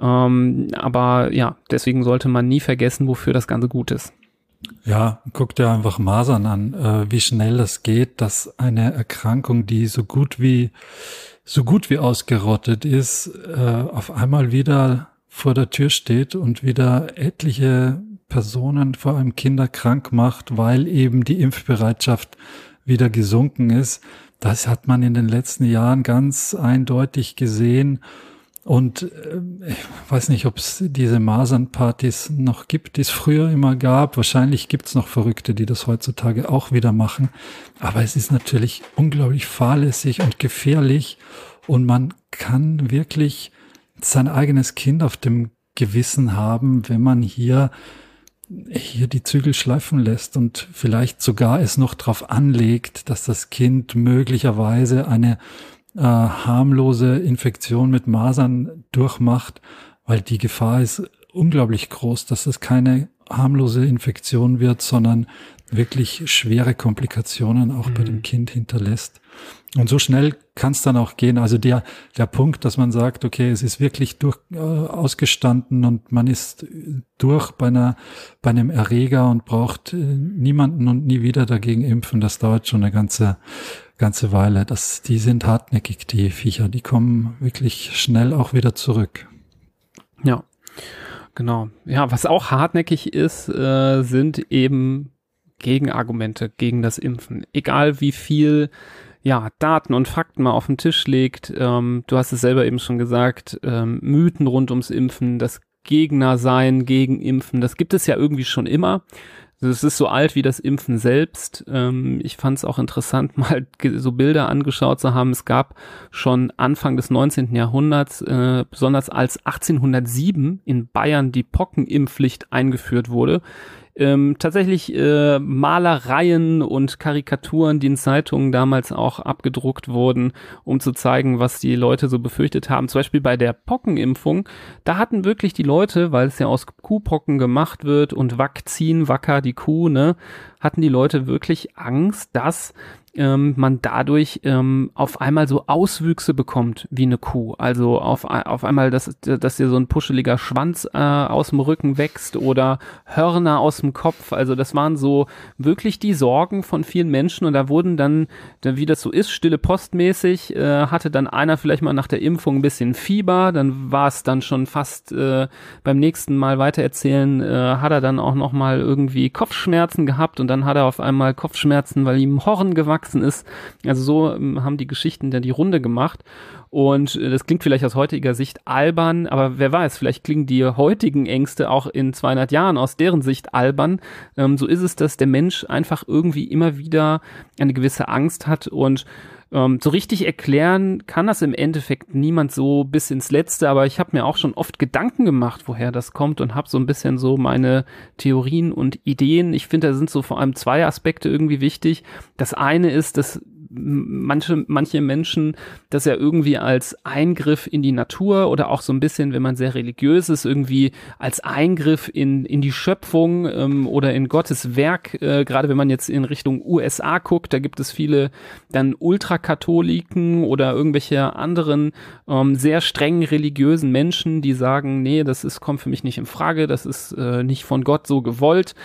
Aber ja, deswegen sollte man nie vergessen, wofür das Ganze gut ist. Ja, guck dir einfach Masern an, wie schnell das geht, dass eine Erkrankung, die so gut wie ausgerottet ist, auf einmal wieder vor der Tür steht und wieder etliche Personen, vor allem Kinder, krank macht, weil eben die Impfbereitschaft wieder gesunken ist. Das hat man in den letzten Jahren ganz eindeutig gesehen. Und ich weiß nicht, ob es diese Masernpartys noch gibt, die es früher immer gab. Wahrscheinlich gibt es noch Verrückte, die das heutzutage auch wieder machen. Aber es ist natürlich unglaublich fahrlässig und gefährlich. Und man kann wirklich sein eigenes Kind auf dem Gewissen haben, wenn man hier die Zügel schleifen lässt und vielleicht sogar es noch drauf anlegt, dass das Kind möglicherweise eine harmlose Infektion mit Masern durchmacht, weil die Gefahr ist unglaublich groß, dass es keine harmlose Infektion wird, sondern wirklich schwere Komplikationen auch bei dem Kind hinterlässt. Und so schnell kann es dann auch gehen. Also der Punkt, dass man sagt, okay, es ist wirklich ausgestanden und man ist durch bei einem Erreger und braucht niemanden und nie wieder dagegen impfen, das dauert schon eine ganze Weile. Die sind hartnäckig, die Viecher. Die kommen wirklich schnell auch wieder zurück. Ja, genau. Ja, was auch hartnäckig ist, sind eben Gegenargumente gegen das Impfen. Egal wie viel Daten und Fakten mal auf den Tisch legt. Du hast es selber eben schon gesagt, Mythen rund ums Impfen, das Gegnersein gegen Impfen, das gibt es ja irgendwie schon immer. Es ist so alt wie das Impfen selbst. Ich fand es auch interessant, mal so Bilder angeschaut zu haben. Es gab schon Anfang des 19. Jahrhunderts, besonders als 1807 in Bayern die Pockenimpfpflicht eingeführt wurde, tatsächlich Malereien und Karikaturen, die in Zeitungen damals auch abgedruckt wurden, um zu zeigen, was die Leute so befürchtet haben. Zum Beispiel bei der Pockenimpfung, da hatten wirklich die Leute, weil es ja aus Kuhpocken gemacht wird und Vakzin, Wacker, die Kuh, ne, hatten die Leute wirklich Angst, dass man dadurch auf einmal so Auswüchse bekommt wie eine Kuh. Also auf einmal, dass dir so ein puscheliger Schwanz aus dem Rücken wächst oder Hörner aus dem Kopf. Also das waren so wirklich die Sorgen von vielen Menschen, und da wurden dann, wie das so ist, stille postmäßig, hatte dann einer vielleicht mal nach der Impfung ein bisschen Fieber, dann war es dann schon fast beim nächsten Mal weitererzählen, hat er dann auch noch mal irgendwie Kopfschmerzen gehabt, und dann hat er auf einmal Kopfschmerzen, weil ihm Horn gewachsen ist. Also so haben die Geschichten dann die Runde gemacht, und das klingt vielleicht aus heutiger Sicht albern, aber wer weiß, vielleicht klingen die heutigen Ängste auch in 200 Jahren aus deren Sicht albern. So ist es, dass der Mensch einfach irgendwie immer wieder eine gewisse Angst hat, und so richtig erklären kann das im Endeffekt niemand so bis ins Letzte, aber ich habe mir auch schon oft Gedanken gemacht, woher das kommt, und habe so ein bisschen so meine Theorien und Ideen. Ich finde, da sind so vor allem zwei Aspekte irgendwie wichtig. Das eine ist, dass manche Menschen das ja irgendwie als Eingriff in die Natur oder auch so ein bisschen, wenn man sehr religiös ist, irgendwie als Eingriff in die Schöpfung oder in Gottes Werk, gerade wenn man jetzt in Richtung USA guckt, da gibt es viele dann Ultrakatholiken oder irgendwelche anderen sehr streng religiösen Menschen, die sagen, nee, kommt für mich nicht in Frage, das ist nicht von Gott so gewollt.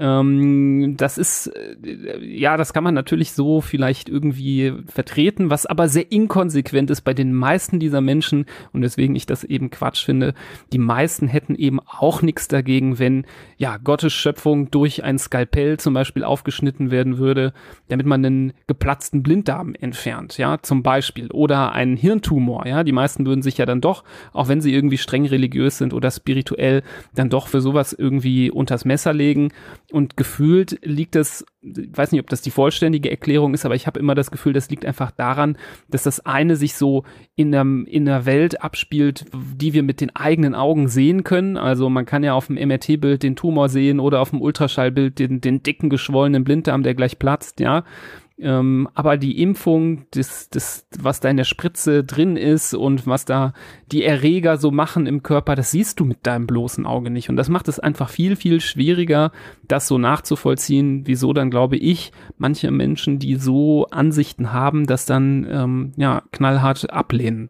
Das ist, das kann man natürlich so vielleicht irgendwie vertreten, was aber sehr inkonsequent ist bei den meisten dieser Menschen und weswegen ich das eben Quatsch finde. Die meisten hätten eben auch nichts dagegen, wenn Gottes Schöpfung durch ein Skalpell zum Beispiel aufgeschnitten werden würde, damit man einen geplatzten Blinddarm entfernt, zum Beispiel, oder einen Hirntumor, die meisten würden sich ja dann doch, auch wenn sie irgendwie streng religiös sind oder spirituell, dann doch für sowas irgendwie unters Messer legen und gefühlt liegt das, ich weiß nicht, ob das die vollständige Erklärung ist, aber ich habe immer das Gefühl, das liegt einfach daran, dass das eine sich so in der Welt abspielt, die wir mit den eigenen Augen sehen können. Also man kann ja auf dem MRT-Bild den Tumor sehen oder auf dem Ultraschallbild den dicken, geschwollenen Blinddarm, der gleich platzt, aber die Impfung, was da in der Spritze drin ist und was da die Erreger so machen im Körper, das siehst du mit deinem bloßen Auge nicht. Und das macht es einfach viel, viel schwieriger, das so nachzuvollziehen, wieso dann, glaube ich, manche Menschen, die so Ansichten haben, das dann knallhart ablehnen.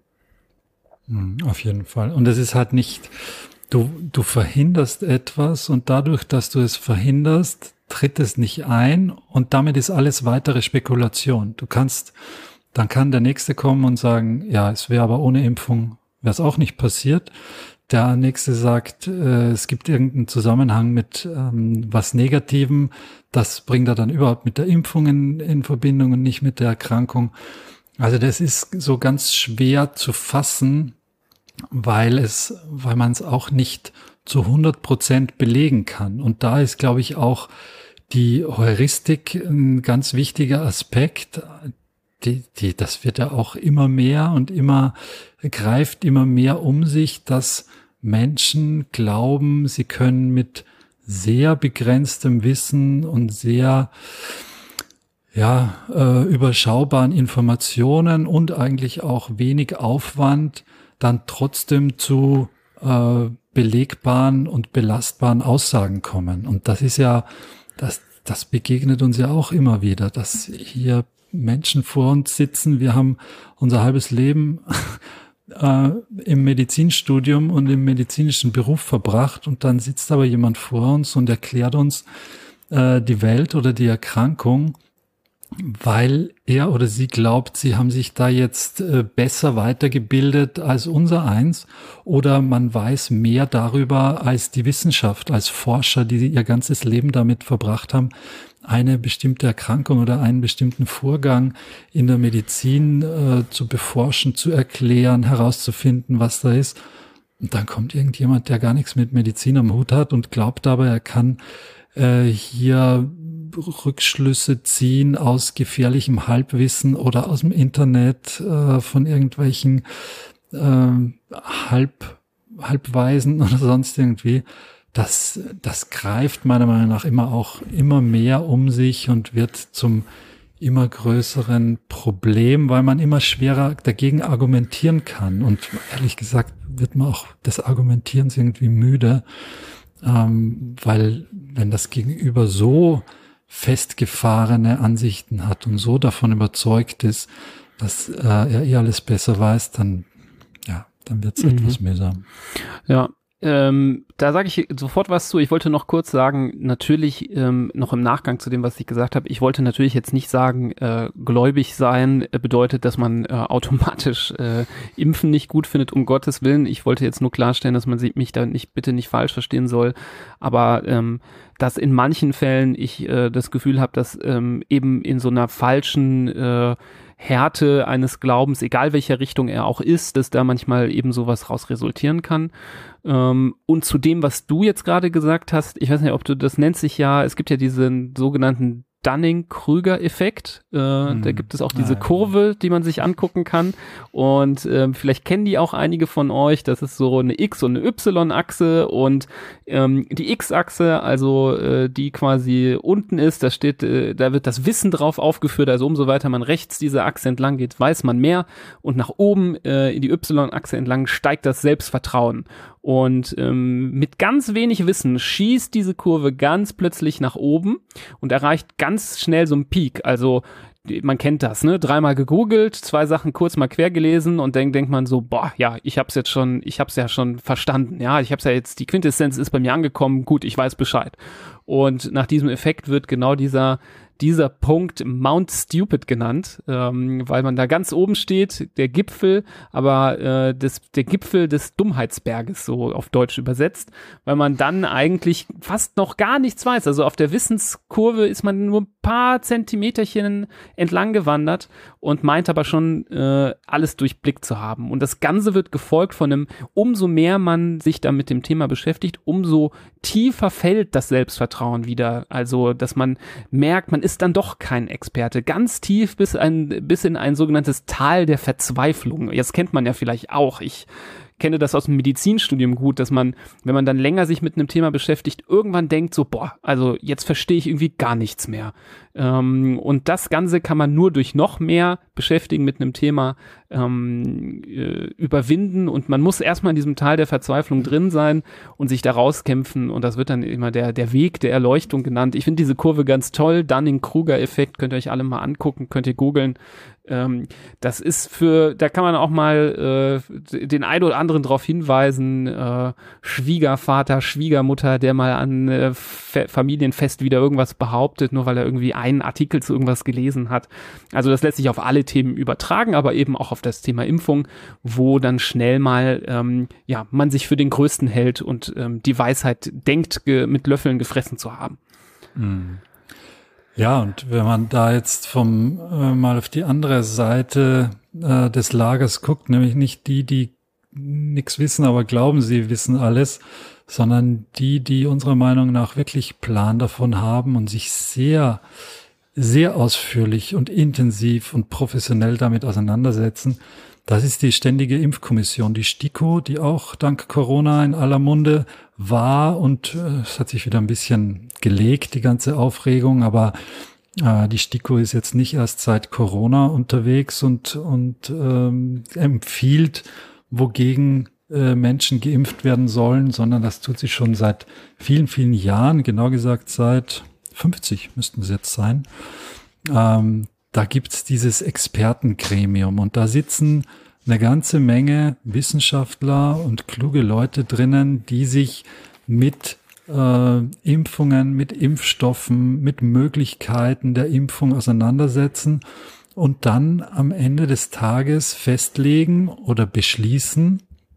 Auf jeden Fall. Und es ist halt nicht, du verhinderst etwas und dadurch, dass du es verhinderst, tritt es nicht ein und damit ist alles weitere Spekulation. Dann kann der Nächste kommen und sagen, ja, es wäre aber ohne Impfung, wäre es auch nicht passiert. Der Nächste sagt, es gibt irgendeinen Zusammenhang mit was Negativem, das bringt er dann überhaupt mit der Impfung in Verbindung und nicht mit der Erkrankung. Also das ist so ganz schwer zu fassen, weil man es auch nicht zu 100% belegen kann. Und da ist, glaube ich, auch die Heuristik ein ganz wichtiger Aspekt. Das wird ja auch immer mehr und greift immer mehr um sich, dass Menschen glauben, sie können mit sehr begrenztem Wissen und sehr überschaubaren Informationen und eigentlich auch wenig Aufwand dann trotzdem zu belegbaren und belastbaren Aussagen kommen. Und das ist ja, das begegnet uns ja auch immer wieder, dass hier Menschen vor uns sitzen. Wir haben unser halbes Leben im Medizinstudium und im medizinischen Beruf verbracht und dann sitzt aber jemand vor uns und erklärt uns die Welt oder die Erkrankung, weil er oder sie glaubt, sie haben sich da jetzt besser weitergebildet als unser eins oder man weiß mehr darüber als die Wissenschaft, als Forscher, die ihr ganzes Leben damit verbracht haben, eine bestimmte Erkrankung oder einen bestimmten Vorgang in der Medizin zu beforschen, zu erklären, herauszufinden, was da ist. Und dann kommt irgendjemand, der gar nichts mit Medizin am Hut hat und glaubt aber, er kann hier Rückschlüsse ziehen aus gefährlichem Halbwissen oder aus dem Internet von irgendwelchen Halbweisen oder sonst irgendwie. Das greift meiner Meinung nach immer mehr um sich und wird zum immer größeren Problem, weil man immer schwerer dagegen argumentieren kann. Und ehrlich gesagt wird man auch des Argumentierens irgendwie müde, weil wenn das Gegenüber so festgefahrene Ansichten hat und so davon überzeugt ist, dass er alles besser weiß, dann wird es etwas mühsam. Ja, da sage ich sofort was zu. Ich wollte noch kurz sagen, natürlich noch im Nachgang zu dem, was ich gesagt habe, ich wollte natürlich jetzt nicht sagen, gläubig sein bedeutet, dass man automatisch Impfen nicht gut findet, um Gottes Willen. Ich wollte jetzt nur klarstellen, dass man mich da bitte nicht falsch verstehen soll, aber dass in manchen Fällen ich das Gefühl habe, dass eben in so einer falschen Härte eines Glaubens, egal welcher Richtung er auch ist, dass da manchmal eben sowas raus resultieren kann. Und zu dem, was du jetzt gerade gesagt hast, ich weiß nicht, ob du, das nennt sich ja, es gibt ja diesen sogenannten Dunning-Kruger-Effekt. Da gibt es auch diese Kurve, die man sich angucken kann. Und vielleicht kennen die auch einige von euch. Das ist so eine X- und eine Y-Achse. Und die X-Achse, also die quasi unten ist, da steht, da wird das Wissen drauf aufgeführt. Also umso weiter man rechts diese Achse entlang geht, weiß man mehr. Und nach oben in die Y-Achse entlang steigt das Selbstvertrauen. Und mit ganz wenig Wissen schießt diese Kurve ganz plötzlich nach oben und erreicht ganz schnell so einen Peak. Also man kennt das, ne? 3-mal gegoogelt, 2 Sachen kurz mal quer gelesen und dann denkt man so, boah, ja, ich hab's ja schon verstanden. Ja, ich hab's ja jetzt, die Quintessenz ist bei mir angekommen, gut, ich weiß Bescheid. Und nach diesem Effekt wird genau dieser Punkt Mount Stupid genannt, weil man da ganz oben steht, der Gipfel, aber der Gipfel des Dummheitsberges, so auf Deutsch übersetzt, weil man dann eigentlich fast noch gar nichts weiß. Also auf der Wissenskurve ist man nur ein paar Zentimeterchen entlang gewandert und meint aber schon alles durchblickt zu haben. Und das Ganze wird gefolgt von einem, umso mehr man sich da mit dem Thema beschäftigt, umso tiefer fällt das Selbstvertrauen wieder. Also, dass man merkt, man ist dann doch kein Experte. Ganz tief bis in ein sogenanntes Tal der Verzweiflung. Jetzt kennt man ja vielleicht auch. Ich kenne das aus dem Medizinstudium gut, dass man, wenn man dann länger sich mit einem Thema beschäftigt, irgendwann denkt so, boah, also jetzt verstehe ich irgendwie gar nichts mehr. Und das Ganze kann man nur durch noch mehr Beschäftigen mit einem Thema überwinden und man muss erstmal in diesem Tal der Verzweiflung drin sein und sich da rauskämpfen und das wird dann immer der Weg der Erleuchtung genannt. Ich finde diese Kurve ganz toll, Dunning-Kruger-Effekt, könnt ihr euch alle mal angucken, könnt ihr googeln. Das ist da kann man auch mal den einen oder anderen darauf hinweisen, Schwiegervater, Schwiegermutter, der mal an Familienfest wieder irgendwas behauptet, nur weil er irgendwie einen Artikel zu irgendwas gelesen hat. Also das lässt sich auf alle Themen übertragen, aber eben auch auf das Thema Impfung, wo dann schnell mal man sich für den Größten hält und die Weisheit denkt, mit Löffeln gefressen zu haben. Mhm. Ja, und wenn man da jetzt mal auf die andere Seite des Lagers guckt, nämlich nicht die nichts wissen, aber glauben, sie wissen alles, sondern die unserer Meinung nach wirklich Plan davon haben und sich sehr, sehr ausführlich und intensiv und professionell damit auseinandersetzen, das ist die Ständige Impfkommission, die STIKO, die auch dank Corona in aller Munde war und es hat sich wieder ein bisschen gelegt, die ganze Aufregung, aber die STIKO ist jetzt nicht erst seit Corona unterwegs und empfiehlt, wogegen Menschen geimpft werden sollen, sondern das tut sie schon seit vielen, vielen Jahren, genau gesagt seit 50 müssten es jetzt sein. Da gibt's dieses Expertengremium und da sitzen eine ganze Menge Wissenschaftler und kluge Leute drinnen, die sich mit Impfungen, mit Impfstoffen, mit Möglichkeiten der Impfung auseinandersetzen und dann am Ende des Tages festlegen oder beschließen,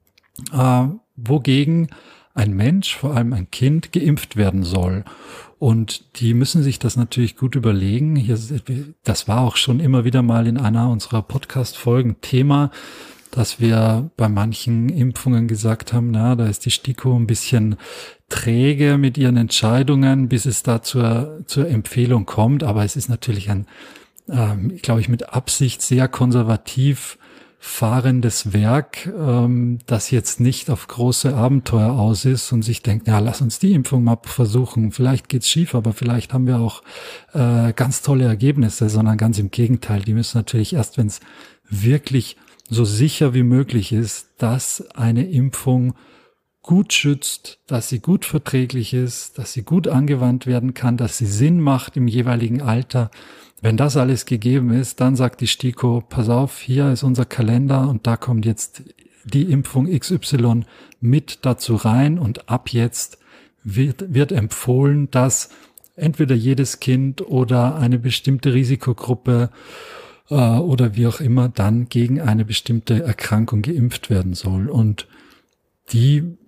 wogegen ein Mensch, vor allem ein Kind, geimpft werden soll. Und die müssen sich das natürlich gut überlegen. Das war auch schon immer wieder mal in einer unserer Podcast-Folgen Thema, dass wir bei manchen Impfungen gesagt haben, da ist die STIKO ein bisschen träge mit ihren Entscheidungen, bis es da zur Empfehlung kommt. Aber es ist natürlich glaube ich, mit Absicht sehr konservativ fahrendes Werk, das jetzt nicht auf große Abenteuer aus ist und sich denkt, lass uns die Impfung mal versuchen. Vielleicht geht's schief, aber vielleicht haben wir auch ganz tolle Ergebnisse, sondern ganz im Gegenteil. Die müssen natürlich erst, wenn es wirklich so sicher wie möglich ist, dass eine Impfung gut schützt, dass sie gut verträglich ist, dass sie gut angewandt werden kann, dass sie Sinn macht im jeweiligen Alter. Wenn das alles gegeben ist, dann sagt die STIKO, pass auf, hier ist unser Kalender und da kommt jetzt die Impfung XY mit dazu rein und ab jetzt wird empfohlen, dass entweder jedes Kind oder eine bestimmte Risikogruppe oder wie auch immer dann gegen eine bestimmte Erkrankung geimpft werden soll. Und die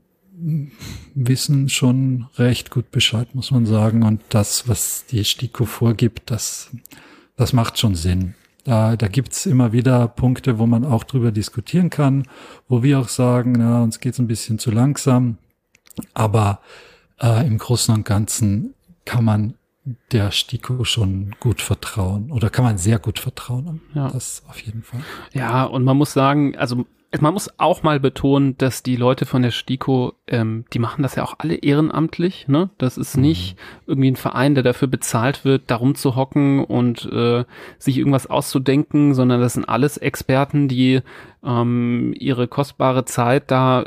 wissen schon recht gut Bescheid, muss man sagen. Und das, was die STIKO vorgibt, das macht schon Sinn. Da gibt's immer wieder Punkte, wo man auch drüber diskutieren kann, wo wir auch sagen, uns geht's ein bisschen zu langsam. Aber im Großen und Ganzen kann man der STIKO schon gut vertrauen oder kann man sehr gut vertrauen. Ja. Das auf jeden Fall. Ja, und man muss sagen, also man muss auch mal betonen, dass die Leute von der STIKO, die machen das ja auch alle ehrenamtlich, ne? Das ist nicht irgendwie ein Verein, der dafür bezahlt wird, da rumzuhocken und sich irgendwas auszudenken, sondern das sind alles Experten, die ihre kostbare Zeit da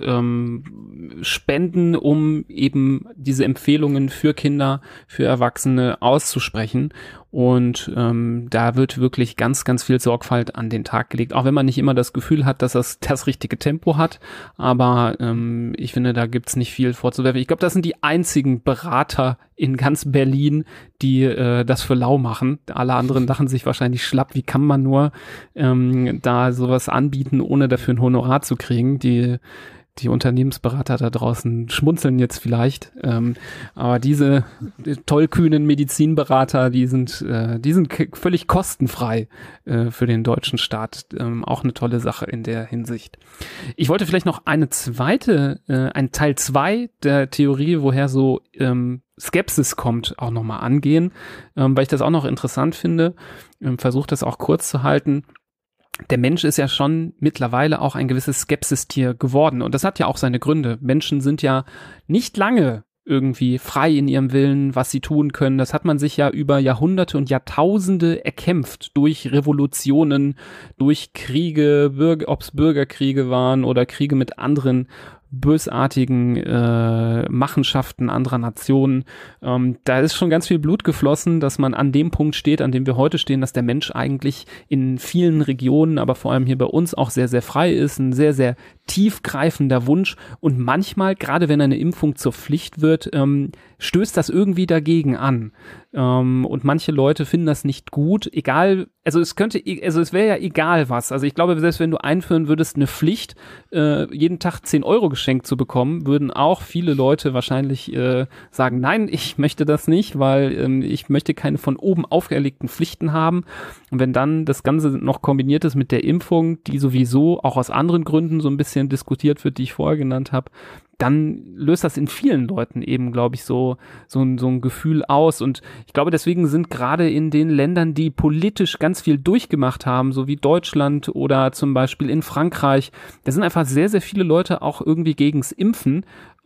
spenden, um eben diese Empfehlungen für Kinder, für Erwachsene auszusprechen. Und da wird wirklich ganz, ganz viel Sorgfalt an den Tag gelegt, auch wenn man nicht immer das Gefühl hat, dass das richtige Tempo hat. Aber ich finde, da gibt's nicht viel vorzuwerfen. Ich glaube, das sind die einzigen Berater in ganz Berlin, die das für lau machen. Alle anderen lachen sich wahrscheinlich schlapp. Wie kann man nur da sowas anbieten, ohne dafür ein Honorar zu kriegen? Die Unternehmensberater da draußen schmunzeln jetzt vielleicht, aber diese tollkühnen Medizinberater, die sind völlig kostenfrei für den deutschen Staat. Auch eine tolle Sache in der Hinsicht. Ich wollte vielleicht noch ein Teil 2 der Theorie, woher so Skepsis kommt, auch nochmal angehen, weil ich das auch noch interessant finde. Versuche das auch kurz zu halten. Der Mensch ist ja schon mittlerweile auch ein gewisses Skepsistier geworden. Und das hat ja auch seine Gründe. Menschen sind ja nicht lange irgendwie frei in ihrem Willen, was sie tun können. Das hat man sich ja über Jahrhunderte und Jahrtausende erkämpft durch Revolutionen, durch Kriege, ob es Bürgerkriege waren oder Kriege mit anderen bösartigen Machenschaften anderer Nationen. Da ist schon ganz viel Blut geflossen, dass man an dem Punkt steht, an dem wir heute stehen, dass der Mensch eigentlich in vielen Regionen, aber vor allem hier bei uns auch sehr, sehr frei ist, ein sehr, sehr tiefgreifender Wunsch und manchmal, gerade wenn eine Impfung zur Pflicht wird, stößt das irgendwie dagegen an. Und manche Leute finden das nicht gut, egal, es wäre ja egal was. Also ich glaube, selbst wenn du einführen würdest, eine Pflicht, jeden Tag 10 Euro geschenkt zu bekommen, würden auch viele Leute wahrscheinlich sagen, nein, ich möchte das nicht, weil ich möchte keine von oben auferlegten Pflichten haben. Und wenn dann das Ganze noch kombiniert ist mit der Impfung, die sowieso auch aus anderen Gründen so ein bisschen diskutiert wird, die ich vorher genannt habe, dann löst das in vielen Leuten eben, glaube ich, so ein Gefühl aus. Und ich glaube, deswegen sind gerade in den Ländern, die politisch ganz viel durchgemacht haben, so wie Deutschland oder zum Beispiel in Frankreich, da sind einfach sehr, sehr viele Leute auch irgendwie gegens Impfen.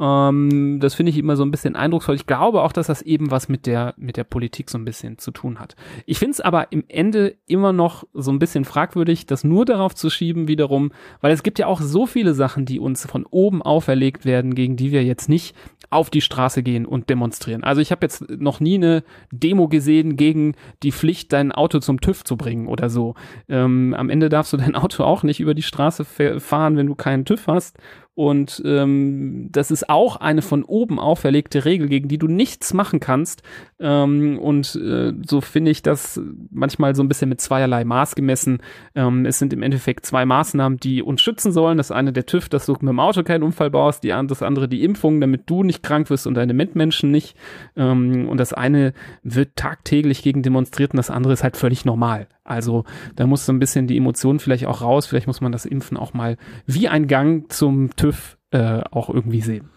Das finde ich immer so ein bisschen eindrucksvoll. Ich glaube auch, dass das eben was mit der Politik so ein bisschen zu tun hat. Ich finde es aber im Ende immer noch so ein bisschen fragwürdig, das nur darauf zu schieben wiederum, weil es gibt ja auch so viele Sachen, die uns von oben auferlegt werden, gegen die wir jetzt nicht auf die Straße gehen und demonstrieren. Also ich habe jetzt noch nie eine Demo gesehen gegen die Pflicht, dein Auto zum TÜV zu bringen oder so. Am Ende darfst du dein Auto auch nicht über die Straße fahren, wenn du keinen TÜV hast. Und das ist auch eine von oben auferlegte Regel, gegen die du nichts machen kannst. So finde ich das manchmal so ein bisschen mit zweierlei Maß gemessen. Es sind im Endeffekt zwei Maßnahmen, die uns schützen sollen. Das eine der TÜV, dass du mit dem Auto keinen Unfall baust, das andere die Impfung, damit du nicht krank wirst und deine Mitmenschen nicht. Und das eine wird tagtäglich gegen demonstriert und das andere ist halt völlig normal. Also da muss so ein bisschen die Emotion vielleicht auch raus. Vielleicht muss man das Impfen auch mal wie ein Gang zum TÜV auch irgendwie sehen.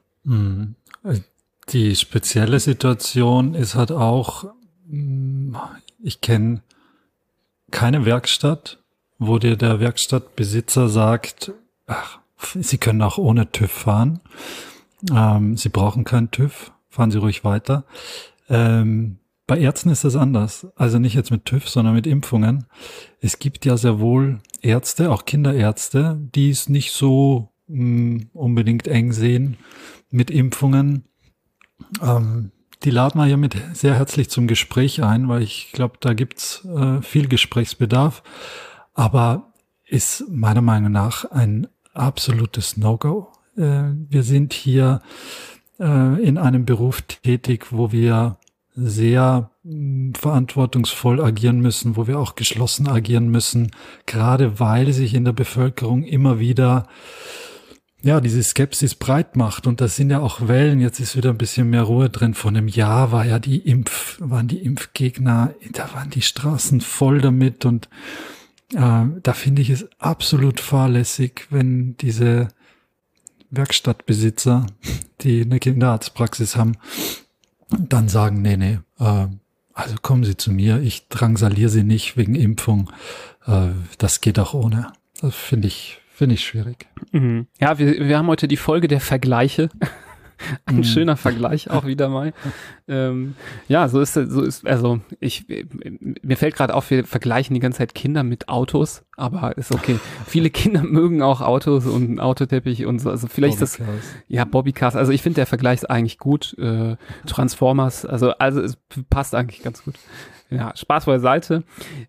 Die spezielle Situation ist halt auch, ich kenne keine Werkstatt, wo dir der Werkstattbesitzer sagt, ach, Sie können auch ohne TÜV fahren. Sie brauchen keinen TÜV, fahren Sie ruhig weiter. Bei Ärzten ist das anders. Also nicht jetzt mit TÜV, sondern mit Impfungen. Es gibt ja sehr wohl Ärzte, auch Kinderärzte, die es nicht so unbedingt eng sehen mit Impfungen. Die laden wir ja mit sehr herzlich zum Gespräch ein, weil ich glaube, da gibt's viel Gesprächsbedarf. Aber ist meiner Meinung nach ein absolutes No-Go. Wir sind hier in einem Beruf tätig, wo wir sehr verantwortungsvoll agieren müssen, wo wir auch geschlossen agieren müssen, gerade weil sich in der Bevölkerung immer wieder diese Skepsis breit macht. Und das sind ja auch Wellen. Jetzt ist wieder ein bisschen mehr Ruhe drin. Vor einem Jahr waren die Impfgegner, da waren die Straßen voll damit. Und da finde ich es absolut fahrlässig, wenn diese Werkstattbesitzer, die eine Kinderarztpraxis haben, dann sagen, nee, also kommen Sie zu mir, ich drangsaliere Sie nicht wegen Impfung, das geht auch ohne. Das finde ich schwierig. Mhm. Ja, wir haben heute die Folge der Vergleiche. Ein schöner Vergleich auch wieder mal. Ja, so ist, also mir fällt gerade auf, wir vergleichen die ganze Zeit Kinder mit Autos, aber ist okay. Viele Kinder mögen auch Autos und einen Autoteppich und so, also vielleicht ist das, ja, Bobbycars, also ich finde der Vergleich ist eigentlich gut, Transformers, also es passt eigentlich ganz gut. Ja, Spaß beiseite.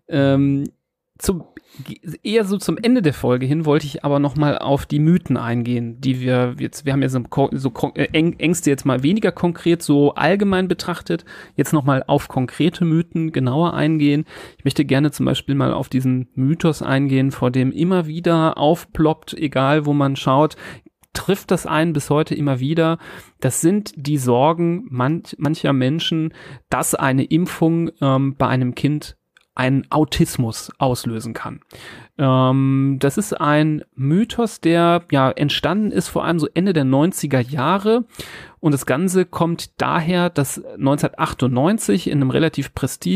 Eher so zum Ende der Folge hin wollte ich aber nochmal auf die Mythen eingehen, die wir haben ja so Ängste jetzt mal weniger konkret, so allgemein betrachtet, jetzt nochmal auf konkrete Mythen genauer eingehen. Ich möchte gerne zum Beispiel mal auf diesen Mythos eingehen, vor dem immer wieder aufploppt, egal wo man schaut, trifft das einen bis heute immer wieder. Das sind die Sorgen mancher Menschen, dass eine Impfung bei einem Kind einen Autismus auslösen kann. Das ist ein Mythos, der ja entstanden ist vor allem so Ende der 90er Jahre, und das Ganze kommt daher, dass 1998 in einem relativ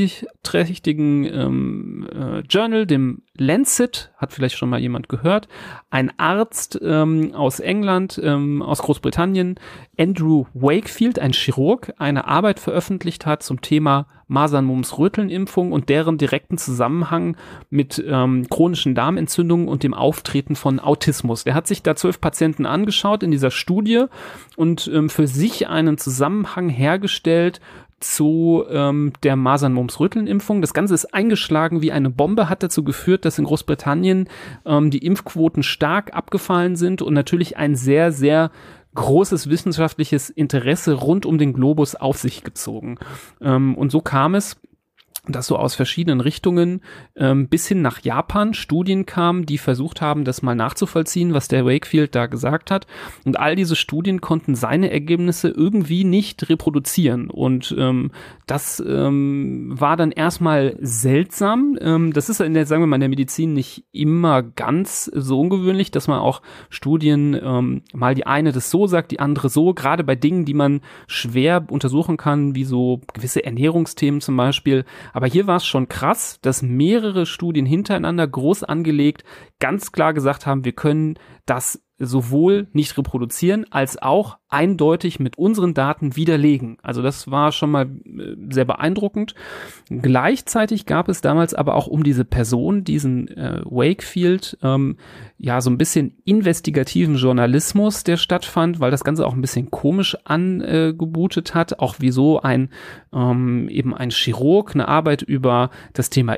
prestigeträchtigen Journal, dem Lancet, hat vielleicht schon mal jemand gehört, ein Arzt aus England, aus Großbritannien, Andrew Wakefield, ein Chirurg, eine Arbeit veröffentlicht hat zum Thema Masern-Mumps-Röteln-Impfung und deren direkten Zusammenhang mit chronischen Darmentzündungen und dem Auftreten von Autismus. Der hat sich da 12 Patienten angeschaut in dieser Studie und für sich einen Zusammenhang hergestellt zu der Masern-Mumps-Röteln-Impfung. Das Ganze ist eingeschlagen wie eine Bombe, hat dazu geführt, dass in Großbritannien die Impfquoten stark abgefallen sind und natürlich ein sehr, sehr großes wissenschaftliches Interesse rund um den Globus auf sich gezogen. Und so kam es, dass so aus verschiedenen Richtungen bis hin nach Japan Studien kamen, die versucht haben, das mal nachzuvollziehen, was der Wakefield da gesagt hat. Und all diese Studien konnten seine Ergebnisse irgendwie nicht reproduzieren. Und das war dann erstmal seltsam. Das ist in der, sagen wir mal, in der Medizin nicht immer ganz so ungewöhnlich, dass man auch Studien mal die eine das so sagt, die andere so, gerade bei Dingen, die man schwer untersuchen kann, wie so gewisse Ernährungsthemen zum Beispiel. Aber hier war es schon krass, dass mehrere Studien hintereinander groß angelegt ganz klar gesagt haben, wir können das sowohl nicht reproduzieren, als auch eindeutig mit unseren Daten widerlegen. Also das war schon mal sehr beeindruckend. Gleichzeitig gab es damals aber auch um diese Person, diesen Wakefield, ja so ein bisschen investigativen Journalismus, der stattfand, weil das Ganze auch ein bisschen komisch angemutet hat, auch wieso eben ein Chirurg eine Arbeit über das Thema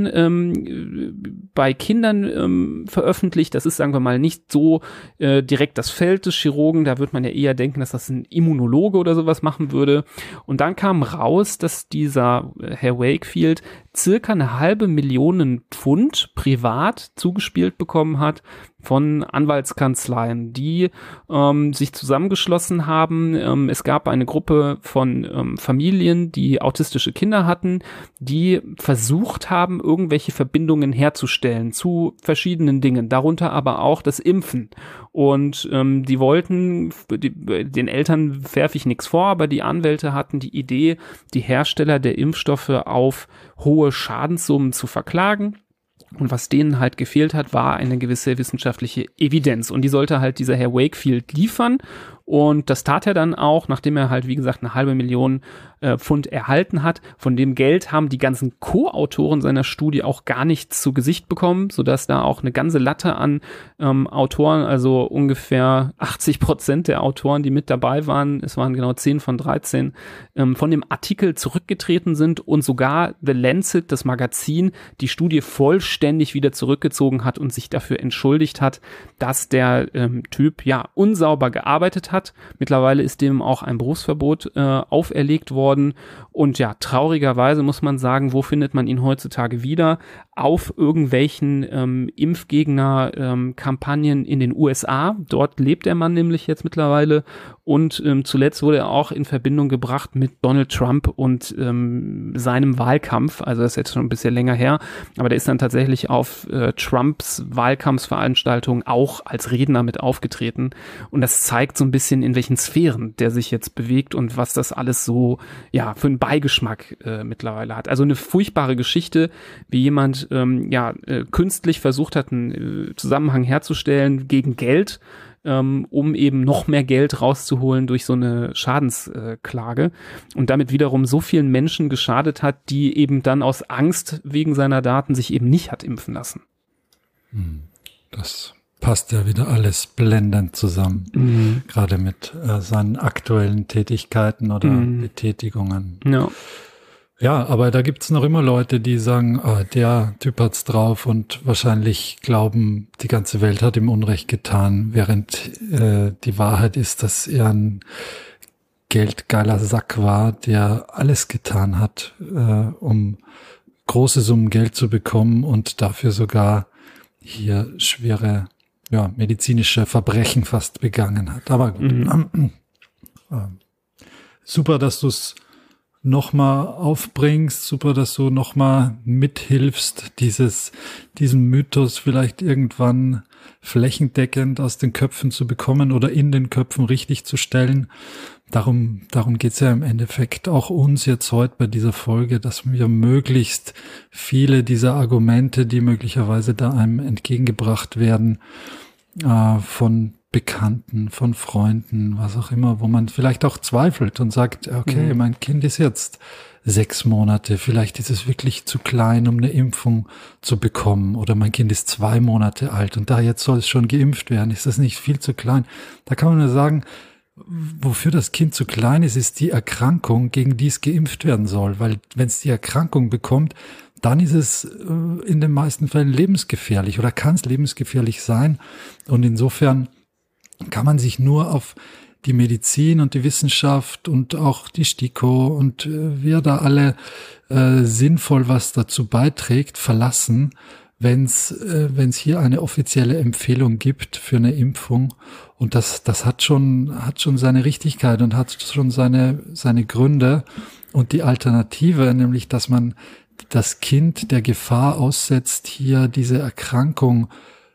Impfen bei Kindern veröffentlicht. Das ist, sagen wir mal, nicht so direkt das Feld des Chirurgen, da wird man ja eher denken, dass das ein Immunologe oder sowas machen würde. Und dann kam raus, dass dieser Herr Wakefield circa 500.000 Pfund privat zugespielt bekommen hat von Anwaltskanzleien, die sich zusammengeschlossen haben. Es gab eine Gruppe von Familien, die autistische Kinder hatten, die versucht haben, irgendwelche Verbindungen herzustellen zu verschiedenen Dingen, darunter aber auch das Impfen. Und die wollten, den Eltern werfe ich nichts vor, aber die Anwälte hatten die Idee, die Hersteller der Impfstoffe auf hohe Schadenssummen zu verklagen. Und was denen halt gefehlt hat, war eine gewisse wissenschaftliche Evidenz. Und die sollte halt dieser Herr Wakefield liefern. Und das tat er dann auch, nachdem er halt, wie gesagt, 500.000 Pfund erhalten hat. Von dem Geld haben die ganzen Co-Autoren seiner Studie auch gar nichts zu Gesicht bekommen, sodass da auch eine ganze Latte an Autoren, also ungefähr 80% der Autoren, die mit dabei waren, es waren genau 10 von 13, von dem Artikel zurückgetreten sind und sogar The Lancet, das Magazin, die Studie vollständig wieder zurückgezogen hat und sich dafür entschuldigt hat, dass der Typ ja unsauber gearbeitet hat. Mittlerweile ist dem auch ein Berufsverbot auferlegt worden. Und ja, traurigerweise muss man sagen, wo findet man ihn heutzutage wieder? Auf irgendwelchen Impfgegner-Kampagnen in den USA. Dort lebt der Mann nämlich jetzt mittlerweile. Und zuletzt wurde er auch in Verbindung gebracht mit Donald Trump und seinem Wahlkampf. Also das ist jetzt schon ein bisschen länger her. Aber der ist dann tatsächlich auf Trumps Wahlkampfsveranstaltung auch als Redner mit aufgetreten. Und das zeigt so ein bisschen bisschen, in welchen Sphären der sich jetzt bewegt und was das alles so, ja, für einen Beigeschmack mittlerweile hat. Also eine furchtbare Geschichte, wie jemand, künstlich versucht hat, einen Zusammenhang herzustellen gegen Geld, um eben noch mehr Geld rauszuholen durch so eine Schadensklage und damit wiederum so vielen Menschen geschadet hat, die eben dann aus Angst wegen seiner Daten sich eben nicht hat impfen lassen. Das passt ja wieder alles blendend zusammen, gerade mit seinen aktuellen Tätigkeiten oder Betätigungen. Ja. Ja, aber da gibt's noch immer Leute, die sagen, der Typ hat's drauf und wahrscheinlich glauben, die ganze Welt hat ihm Unrecht getan, während die Wahrheit ist, dass er ein geldgeiler Sack war, der alles getan hat, um große Summen Geld zu bekommen und dafür sogar hier schwere medizinische Verbrechen fast begangen hat. Aber gut. Super, dass du es nochmal aufbringst, super, dass du nochmal mithilfst, diesen Mythos vielleicht irgendwann flächendeckend aus den Köpfen zu bekommen oder in den Köpfen richtig zu stellen. Darum geht's ja im Endeffekt auch uns jetzt heute bei dieser Folge, dass wir möglichst viele dieser Argumente, die möglicherweise da einem entgegengebracht werden, von Bekannten, von Freunden, was auch immer, wo man vielleicht auch zweifelt und sagt, okay, mein Kind ist jetzt 6 Monate, vielleicht ist es wirklich zu klein, um eine Impfung zu bekommen, oder mein Kind ist 2 Monate alt und da jetzt soll es schon geimpft werden, ist das nicht viel zu klein? Da kann man nur sagen, wofür das Kind zu klein ist, ist die Erkrankung, gegen die es geimpft werden soll, weil wenn es die Erkrankung bekommt, dann ist es in den meisten Fällen lebensgefährlich oder kann es lebensgefährlich sein, und insofern kann man sich nur auf die Medizin und die Wissenschaft und auch die STIKO und wer da alle sinnvoll was dazu beiträgt, verlassen, wenn es hier eine offizielle Empfehlung gibt für eine Impfung. Und das hat schon seine Richtigkeit und hat schon seine Gründe. Und die Alternative, nämlich, dass man das Kind der Gefahr aussetzt, hier diese Erkrankung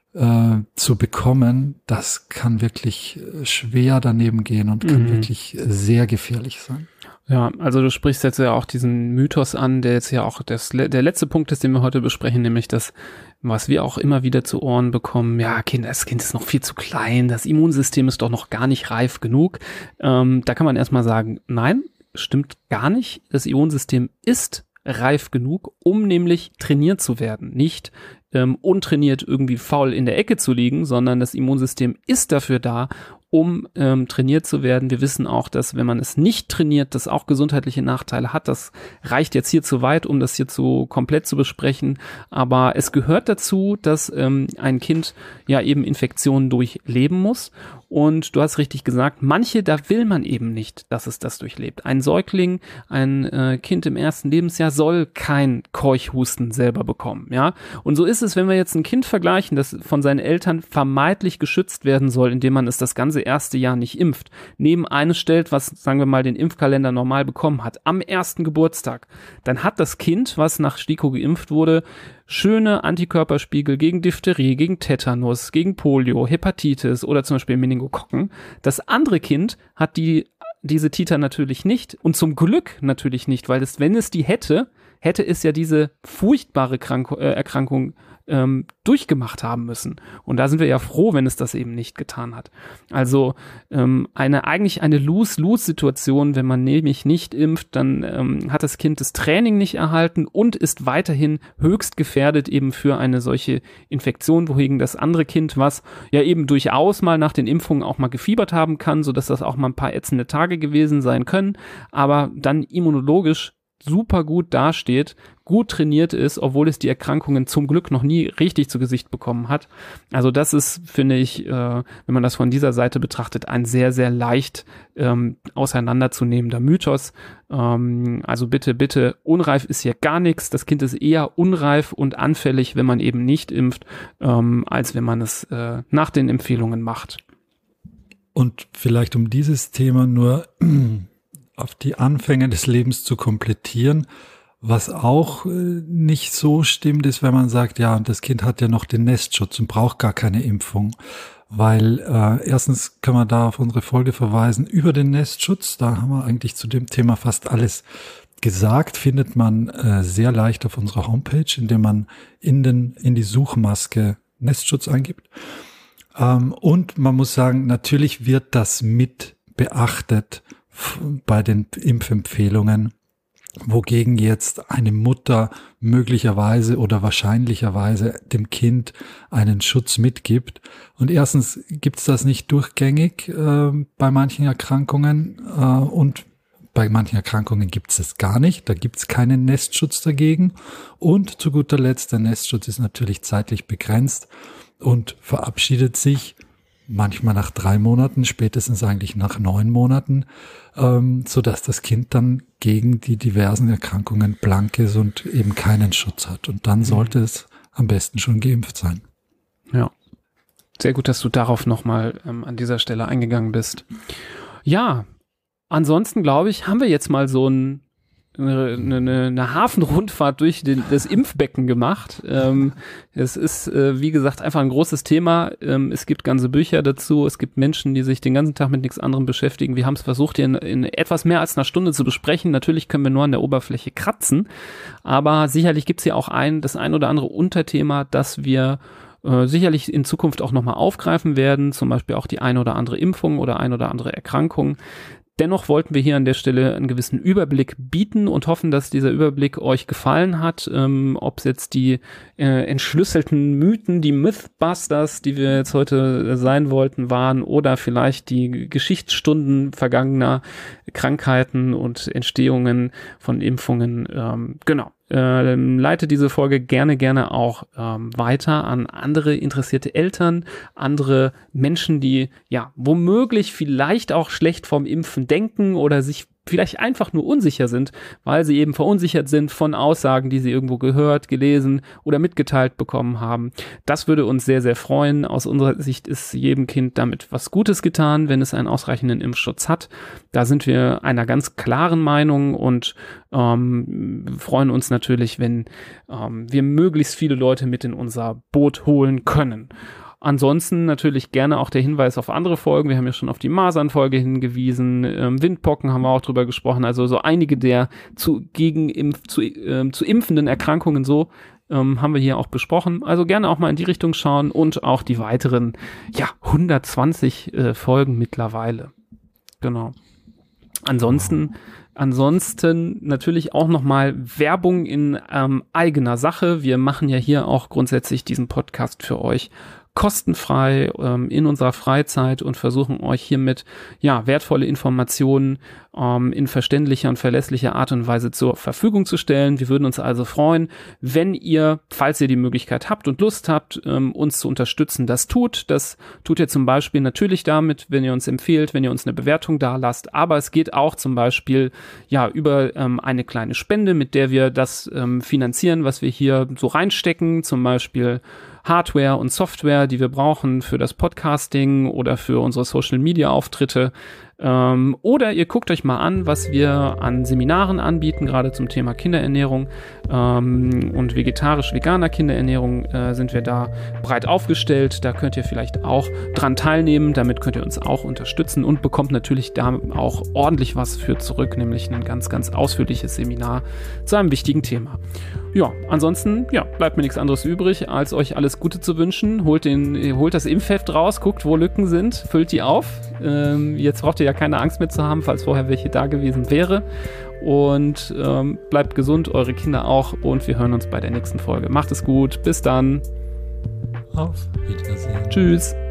zu bekommen, das kann wirklich schwer daneben gehen und kann wirklich sehr gefährlich sein. Ja, also du sprichst jetzt ja auch diesen Mythos an, der jetzt ja auch der letzte Punkt ist, den wir heute besprechen, nämlich das, was wir auch immer wieder zu Ohren bekommen, ja, das Kind ist noch viel zu klein, das Immunsystem ist doch noch gar nicht reif genug. Da kann man erstmal sagen, nein, stimmt gar nicht. Das Immunsystem ist reif genug, um nämlich trainiert zu werden, nicht untrainiert irgendwie faul in der Ecke zu liegen, sondern das Immunsystem ist dafür da, um trainiert zu werden. Wir wissen auch, dass wenn man es nicht trainiert, das auch gesundheitliche Nachteile hat. Das reicht jetzt hier zu weit, um das hier komplett zu besprechen. Aber es gehört dazu, dass ein Kind ja eben Infektionen durchleben muss. Und du hast richtig gesagt, manche, da will man eben nicht, dass es das durchlebt. Ein Säugling, ein Kind im ersten Lebensjahr soll kein Keuchhusten selber bekommen, ja. Und so ist es, wenn wir jetzt ein Kind vergleichen, das von seinen Eltern vermeintlich geschützt werden soll, indem man es das ganze erste Jahr nicht impft, neben eines stellt, was, sagen wir mal, den Impfkalender normal bekommen hat, am ersten Geburtstag, dann hat das Kind, was nach STIKO geimpft wurde, schöne Antikörperspiegel gegen Diphtherie, gegen Tetanus, gegen Polio, Hepatitis oder zum Beispiel Meningokokken. Das andere Kind hat diese Titer natürlich nicht und zum Glück natürlich nicht, weil wenn es die hätte es ja diese furchtbare Erkrankung durchgemacht haben müssen. Und da sind wir ja froh, wenn es das eben nicht getan hat. Also eigentlich eine Lose-Lose-Situation, wenn man nämlich nicht impft, dann hat das Kind das Training nicht erhalten und ist weiterhin höchst gefährdet eben für eine solche Infektion, wohingegen das andere Kind, was ja eben durchaus mal nach den Impfungen auch mal gefiebert haben kann, sodass das auch mal ein paar ätzende Tage gewesen sein können, aber dann immunologisch super gut dasteht, gut trainiert ist, obwohl es die Erkrankungen zum Glück noch nie richtig zu Gesicht bekommen hat. Also das ist, finde ich, wenn man das von dieser Seite betrachtet, ein sehr, sehr leicht auseinanderzunehmender Mythos. Also bitte, unreif ist hier gar nichts. Das Kind ist eher unreif und anfällig, wenn man eben nicht impft, als wenn man es nach den Empfehlungen macht. Und vielleicht um dieses Thema nur auf die Anfänge des Lebens zu komplettieren, Was auch nicht so stimmt, ist, wenn man sagt, ja, und das Kind hat ja noch den Nestschutz und braucht gar keine Impfung. Weil erstens kann man da auf unsere Folge verweisen über den Nestschutz. Da haben wir eigentlich zu dem Thema fast alles gesagt. Findet man sehr leicht auf unserer Homepage, indem man in die Suchmaske Nestschutz eingibt. Und man muss sagen, natürlich wird das mit beachtet bei den Impfempfehlungen, wogegen jetzt eine Mutter möglicherweise oder wahrscheinlicherweise dem Kind einen Schutz mitgibt. Und erstens gibt's das nicht durchgängig bei manchen Erkrankungen und bei manchen Erkrankungen gibt's es gar nicht. Da gibt's keinen Nestschutz dagegen. Und zu guter Letzt, der Nestschutz ist natürlich zeitlich begrenzt und verabschiedet sich manchmal nach 3 Monaten, spätestens eigentlich nach 9 Monaten, sodass das Kind dann gegen die diversen Erkrankungen blank ist und eben keinen Schutz hat. Und dann sollte es am besten schon geimpft sein. Ja, sehr gut, dass du darauf nochmal an dieser Stelle eingegangen bist. Ja, ansonsten glaube ich, haben wir jetzt mal so eine Hafenrundfahrt durch das Impfbecken gemacht. Es ist, wie gesagt, einfach ein großes Thema. Es gibt ganze Bücher dazu. Es gibt Menschen, die sich den ganzen Tag mit nichts anderem beschäftigen. Wir haben es versucht, hier in etwas mehr als einer Stunde zu besprechen. Natürlich können wir nur an der Oberfläche kratzen, aber sicherlich gibt es hier auch das ein oder andere Unterthema, das wir sicherlich in Zukunft auch nochmal aufgreifen werden, zum Beispiel auch die eine oder andere Impfung oder eine oder andere Erkrankung. Dennoch wollten wir hier an der Stelle einen gewissen Überblick bieten und hoffen, dass dieser Überblick euch gefallen hat. Ob es jetzt die entschlüsselten Mythen, die Mythbusters, die wir jetzt heute sein wollten, waren oder vielleicht die Geschichtsstunden vergangener Krankheiten und Entstehungen von Impfungen. Genau. Leite diese Folge gerne auch weiter an andere interessierte Eltern, andere Menschen, die ja womöglich vielleicht auch schlecht vom Impfen denken oder sich vielleicht einfach nur unsicher sind, weil sie eben verunsichert sind von Aussagen, die sie irgendwo gehört, gelesen oder mitgeteilt bekommen haben. Das würde uns sehr, sehr freuen. Aus unserer Sicht ist jedem Kind damit was Gutes getan, wenn es einen ausreichenden Impfschutz hat. Da sind wir einer ganz klaren Meinung und freuen uns natürlich, wenn wir möglichst viele Leute mit in unser Boot holen können. Ansonsten natürlich gerne auch der Hinweis auf andere Folgen. Wir haben ja schon auf die Masernfolge hingewiesen. Windpocken haben wir auch drüber gesprochen. Also so einige der zu impfenden Erkrankungen haben wir hier auch besprochen. Also gerne auch mal in die Richtung schauen und auch die weiteren 120 Folgen mittlerweile. Genau. Ansonsten natürlich auch nochmal Werbung in eigener Sache. Wir machen ja hier auch grundsätzlich diesen Podcast für euch kostenfrei in unserer Freizeit und versuchen euch hiermit wertvolle Informationen in verständlicher und verlässlicher Art und Weise zur Verfügung zu stellen. Wir würden uns also freuen, wenn ihr, falls ihr die Möglichkeit habt und Lust habt, uns zu unterstützen, das tut. Das tut ihr zum Beispiel natürlich damit, wenn ihr uns empfehlt, wenn ihr uns eine Bewertung dalasst, aber es geht auch zum Beispiel über eine kleine Spende, mit der wir das finanzieren, was wir hier so reinstecken, zum Beispiel Hardware und Software, die wir brauchen für das Podcasting oder für unsere Social-Media-Auftritte. Oder ihr guckt euch mal an, was wir an Seminaren anbieten, gerade zum Thema Kinderernährung und vegetarisch-veganer Kinderernährung sind wir da breit aufgestellt. Da könnt ihr vielleicht auch dran teilnehmen, damit könnt ihr uns auch unterstützen und bekommt natürlich da auch ordentlich was für zurück, nämlich ein ganz, ganz ausführliches Seminar zu einem wichtigen Thema. Ja, ansonsten bleibt mir nichts anderes übrig, als euch alles Gute zu wünschen. Holt das Impfheft raus, guckt, wo Lücken sind, füllt die auf. Jetzt braucht ihr ja keine Angst mehr zu haben, falls vorher welche da gewesen wäre. Und bleibt gesund, eure Kinder auch. Und wir hören uns bei der nächsten Folge. Macht es gut, bis dann. Auf Wiedersehen. Tschüss.